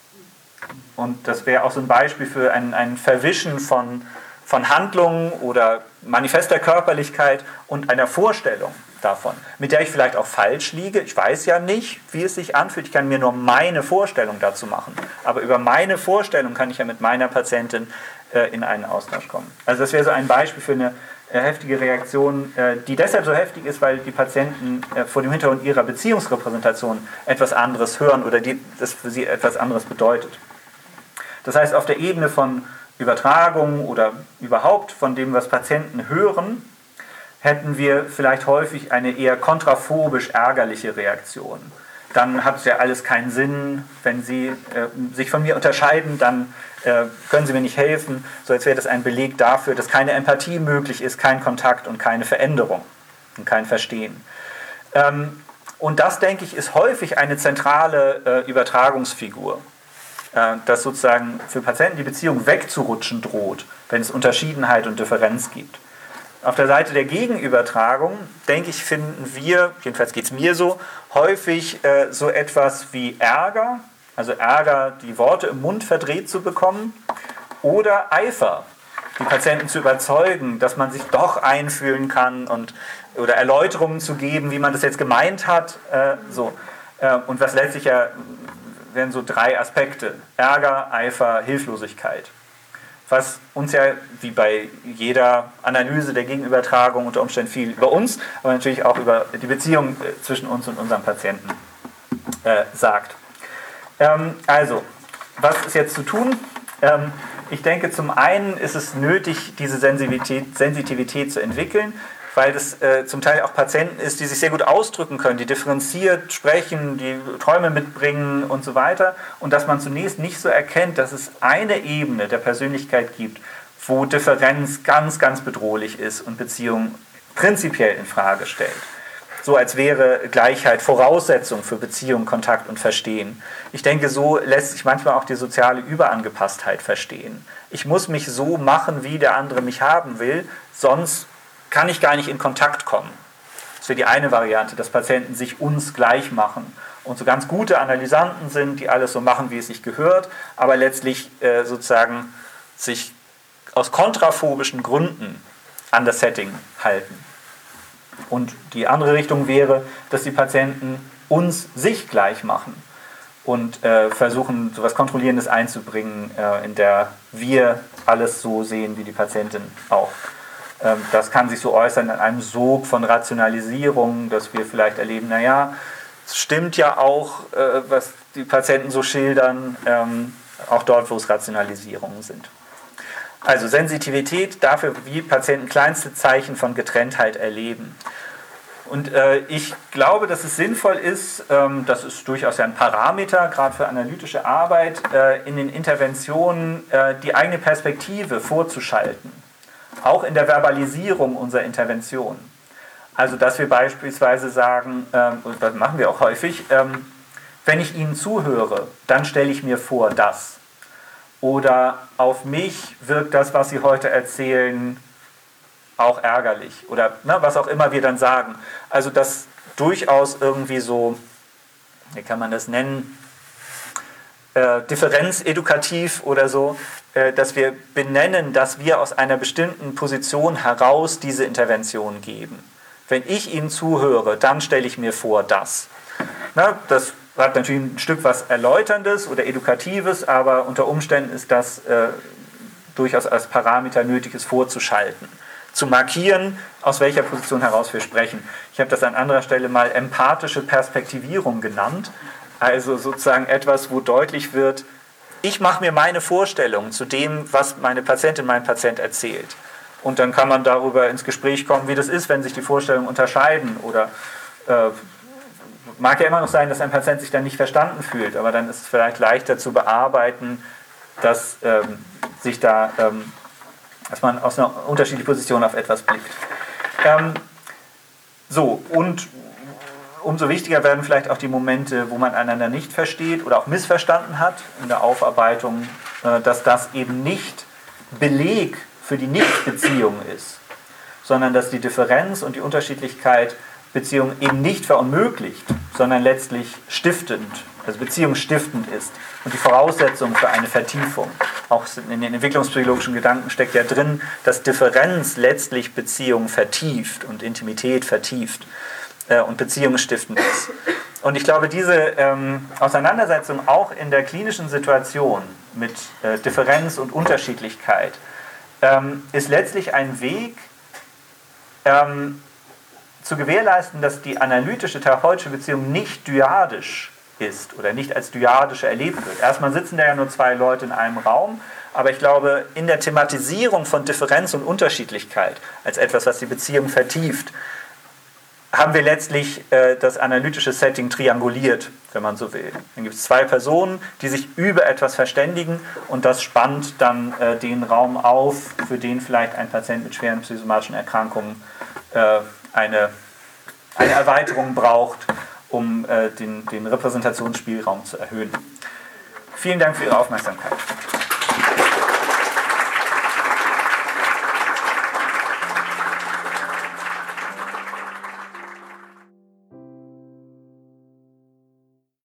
Und das wäre auch so ein Beispiel für ein, ein Verwischen von von Handlungen oder manifester Körperlichkeit und einer Vorstellung davon, mit der ich vielleicht auch falsch liege. Ich weiß ja nicht, wie es sich anfühlt. Ich kann mir nur meine Vorstellung dazu machen. Aber über meine Vorstellung kann ich ja mit meiner Patientin äh, in einen Austausch kommen. Also das wäre so ein Beispiel für eine äh, heftige Reaktion, äh, die deshalb so heftig ist, weil die Patienten äh, vor dem Hintergrund ihrer Beziehungsrepräsentation etwas anderes hören oder die, das für sie etwas anderes bedeutet. Das heißt, auf der Ebene von Übertragung oder überhaupt von dem, was Patienten hören, hätten wir vielleicht häufig eine eher kontraphobisch ärgerliche Reaktion. Dann hat es ja alles keinen Sinn, wenn Sie äh, sich von mir unterscheiden, dann äh, können Sie mir nicht helfen. So als wäre das ein Beleg dafür, dass keine Empathie möglich ist, kein Kontakt und keine Veränderung und kein Verstehen. Ähm, und das, denke ich, ist häufig eine zentrale äh, Übertragungsfigur. Dass sozusagen für Patienten die Beziehung wegzurutschen droht, wenn es Unterschiedenheit und Differenz gibt. Auf der Seite der Gegenübertragung, denke ich, finden wir, jedenfalls geht es mir so, häufig äh, so etwas wie Ärger, also Ärger, die Worte im Mund verdreht zu bekommen, oder Eifer, die Patienten zu überzeugen, dass man sich doch einfühlen kann und, oder Erläuterungen zu geben, wie man das jetzt gemeint hat. Äh, so. äh, und was letztlich ja wären so drei Aspekte: Ärger, Eifer, Hilflosigkeit. Was uns ja, wie bei jeder Analyse der Gegenübertragung, unter Umständen viel über uns, aber natürlich auch über die Beziehung zwischen uns und unserem Patienten äh, sagt. Ähm, also, was ist jetzt zu tun? Ähm, ich denke, zum einen ist es nötig, diese Sensitivität, Sensitivität zu entwickeln, weil das äh, zum Teil auch Patienten ist, die sich sehr gut ausdrücken können, die differenziert sprechen, die Träume mitbringen und so weiter. Und dass man zunächst nicht so erkennt, dass es eine Ebene der Persönlichkeit gibt, wo Differenz ganz, ganz bedrohlich ist und Beziehungen prinzipiell in Frage stellt. So als wäre Gleichheit Voraussetzung für Beziehung, Kontakt und Verstehen. Ich denke, so lässt sich manchmal auch die soziale Überangepasstheit verstehen. Ich muss mich so machen, wie der andere mich haben will, sonst kann ich gar nicht in Kontakt kommen. Das wäre die eine Variante, dass Patienten sich uns gleich machen und so ganz gute Analysanten sind, die alles so machen, wie es sich gehört, aber letztlich äh, sozusagen sich aus kontraphobischen Gründen an das Setting halten. Und die andere Richtung wäre, dass die Patienten uns sich gleich machen und äh, versuchen, so etwas Kontrollierendes einzubringen, äh, in der wir alles so sehen wie die Patientin auch. Das kann sich so äußern in einem Sog von Rationalisierung, dass wir vielleicht erleben, naja, es stimmt ja auch, was die Patienten so schildern, auch dort, wo es Rationalisierungen sind. Also Sensitivität dafür, wie Patienten kleinste Zeichen von Getrenntheit erleben. Und ich glaube, dass es sinnvoll ist, das ist durchaus ja ein Parameter, gerade für analytische Arbeit, in den Interventionen die eigene Perspektive vorzuschalten. Auch in der Verbalisierung unserer Intervention. Also, dass wir beispielsweise sagen, ähm, und das machen wir auch häufig, ähm, wenn ich Ihnen zuhöre, dann stelle ich mir vor, das. Oder auf mich wirkt das, was Sie heute erzählen, auch ärgerlich. Oder ne, was auch immer wir dann sagen. Also, das durchaus irgendwie so, wie kann man das nennen, äh, differenzedukativ oder so, dass wir benennen, dass wir aus einer bestimmten Position heraus diese Intervention geben. Wenn ich Ihnen zuhöre, dann stelle ich mir vor, das. Na, das hat natürlich ein Stück was Erläuterndes oder Edukatives, aber unter Umständen ist das äh, durchaus als Parameter nötig, es vorzuschalten. Zu markieren, aus welcher Position heraus wir sprechen. Ich habe das an anderer Stelle mal empathische Perspektivierung genannt. Also sozusagen etwas, wo deutlich wird, ich mache mir meine Vorstellung zu dem, was meine Patientin, mein Patient erzählt. Und dann kann man darüber ins Gespräch kommen, wie das ist, wenn sich die Vorstellungen unterscheiden. Oder äh, mag ja immer noch sein, dass ein Patient sich dann nicht verstanden fühlt, aber dann ist es vielleicht leichter zu bearbeiten, dass ähm, sich da, ähm, dass man aus einer unterschiedlichen Position auf etwas blickt. Ähm, so, und umso wichtiger werden vielleicht auch die Momente, wo man einander nicht versteht oder auch missverstanden hat in der Aufarbeitung, dass das eben nicht Beleg für die Nichtbeziehung ist, sondern dass die Differenz und die Unterschiedlichkeit Beziehung eben nicht verunmöglicht, sondern letztlich stiftend, also beziehungsstiftend ist und die Voraussetzung für eine Vertiefung. Auch in den entwicklungspsychologischen Gedanken steckt ja drin, dass Differenz letztlich Beziehung vertieft und Intimität vertieft und beziehungsstiftend ist. Und ich glaube, diese ähm, Auseinandersetzung auch in der klinischen Situation mit äh, Differenz und Unterschiedlichkeit ähm, ist letztlich ein Weg, ähm, zu gewährleisten, dass die analytische therapeutische Beziehung nicht dyadisch ist oder nicht als dyadische erlebt wird. Erstmal sitzen da ja nur zwei Leute in einem Raum, aber ich glaube, in der Thematisierung von Differenz und Unterschiedlichkeit als etwas, was die Beziehung vertieft, haben wir letztlich äh, das analytische Setting trianguliert, wenn man so will. Dann gibt es zwei Personen, die sich über etwas verständigen und das spannt dann äh, den Raum auf, für den vielleicht ein Patient mit schweren psychosomatischen Erkrankungen äh, eine, eine Erweiterung braucht, um äh, den, den Repräsentationsspielraum zu erhöhen. Vielen Dank für Ihre Aufmerksamkeit.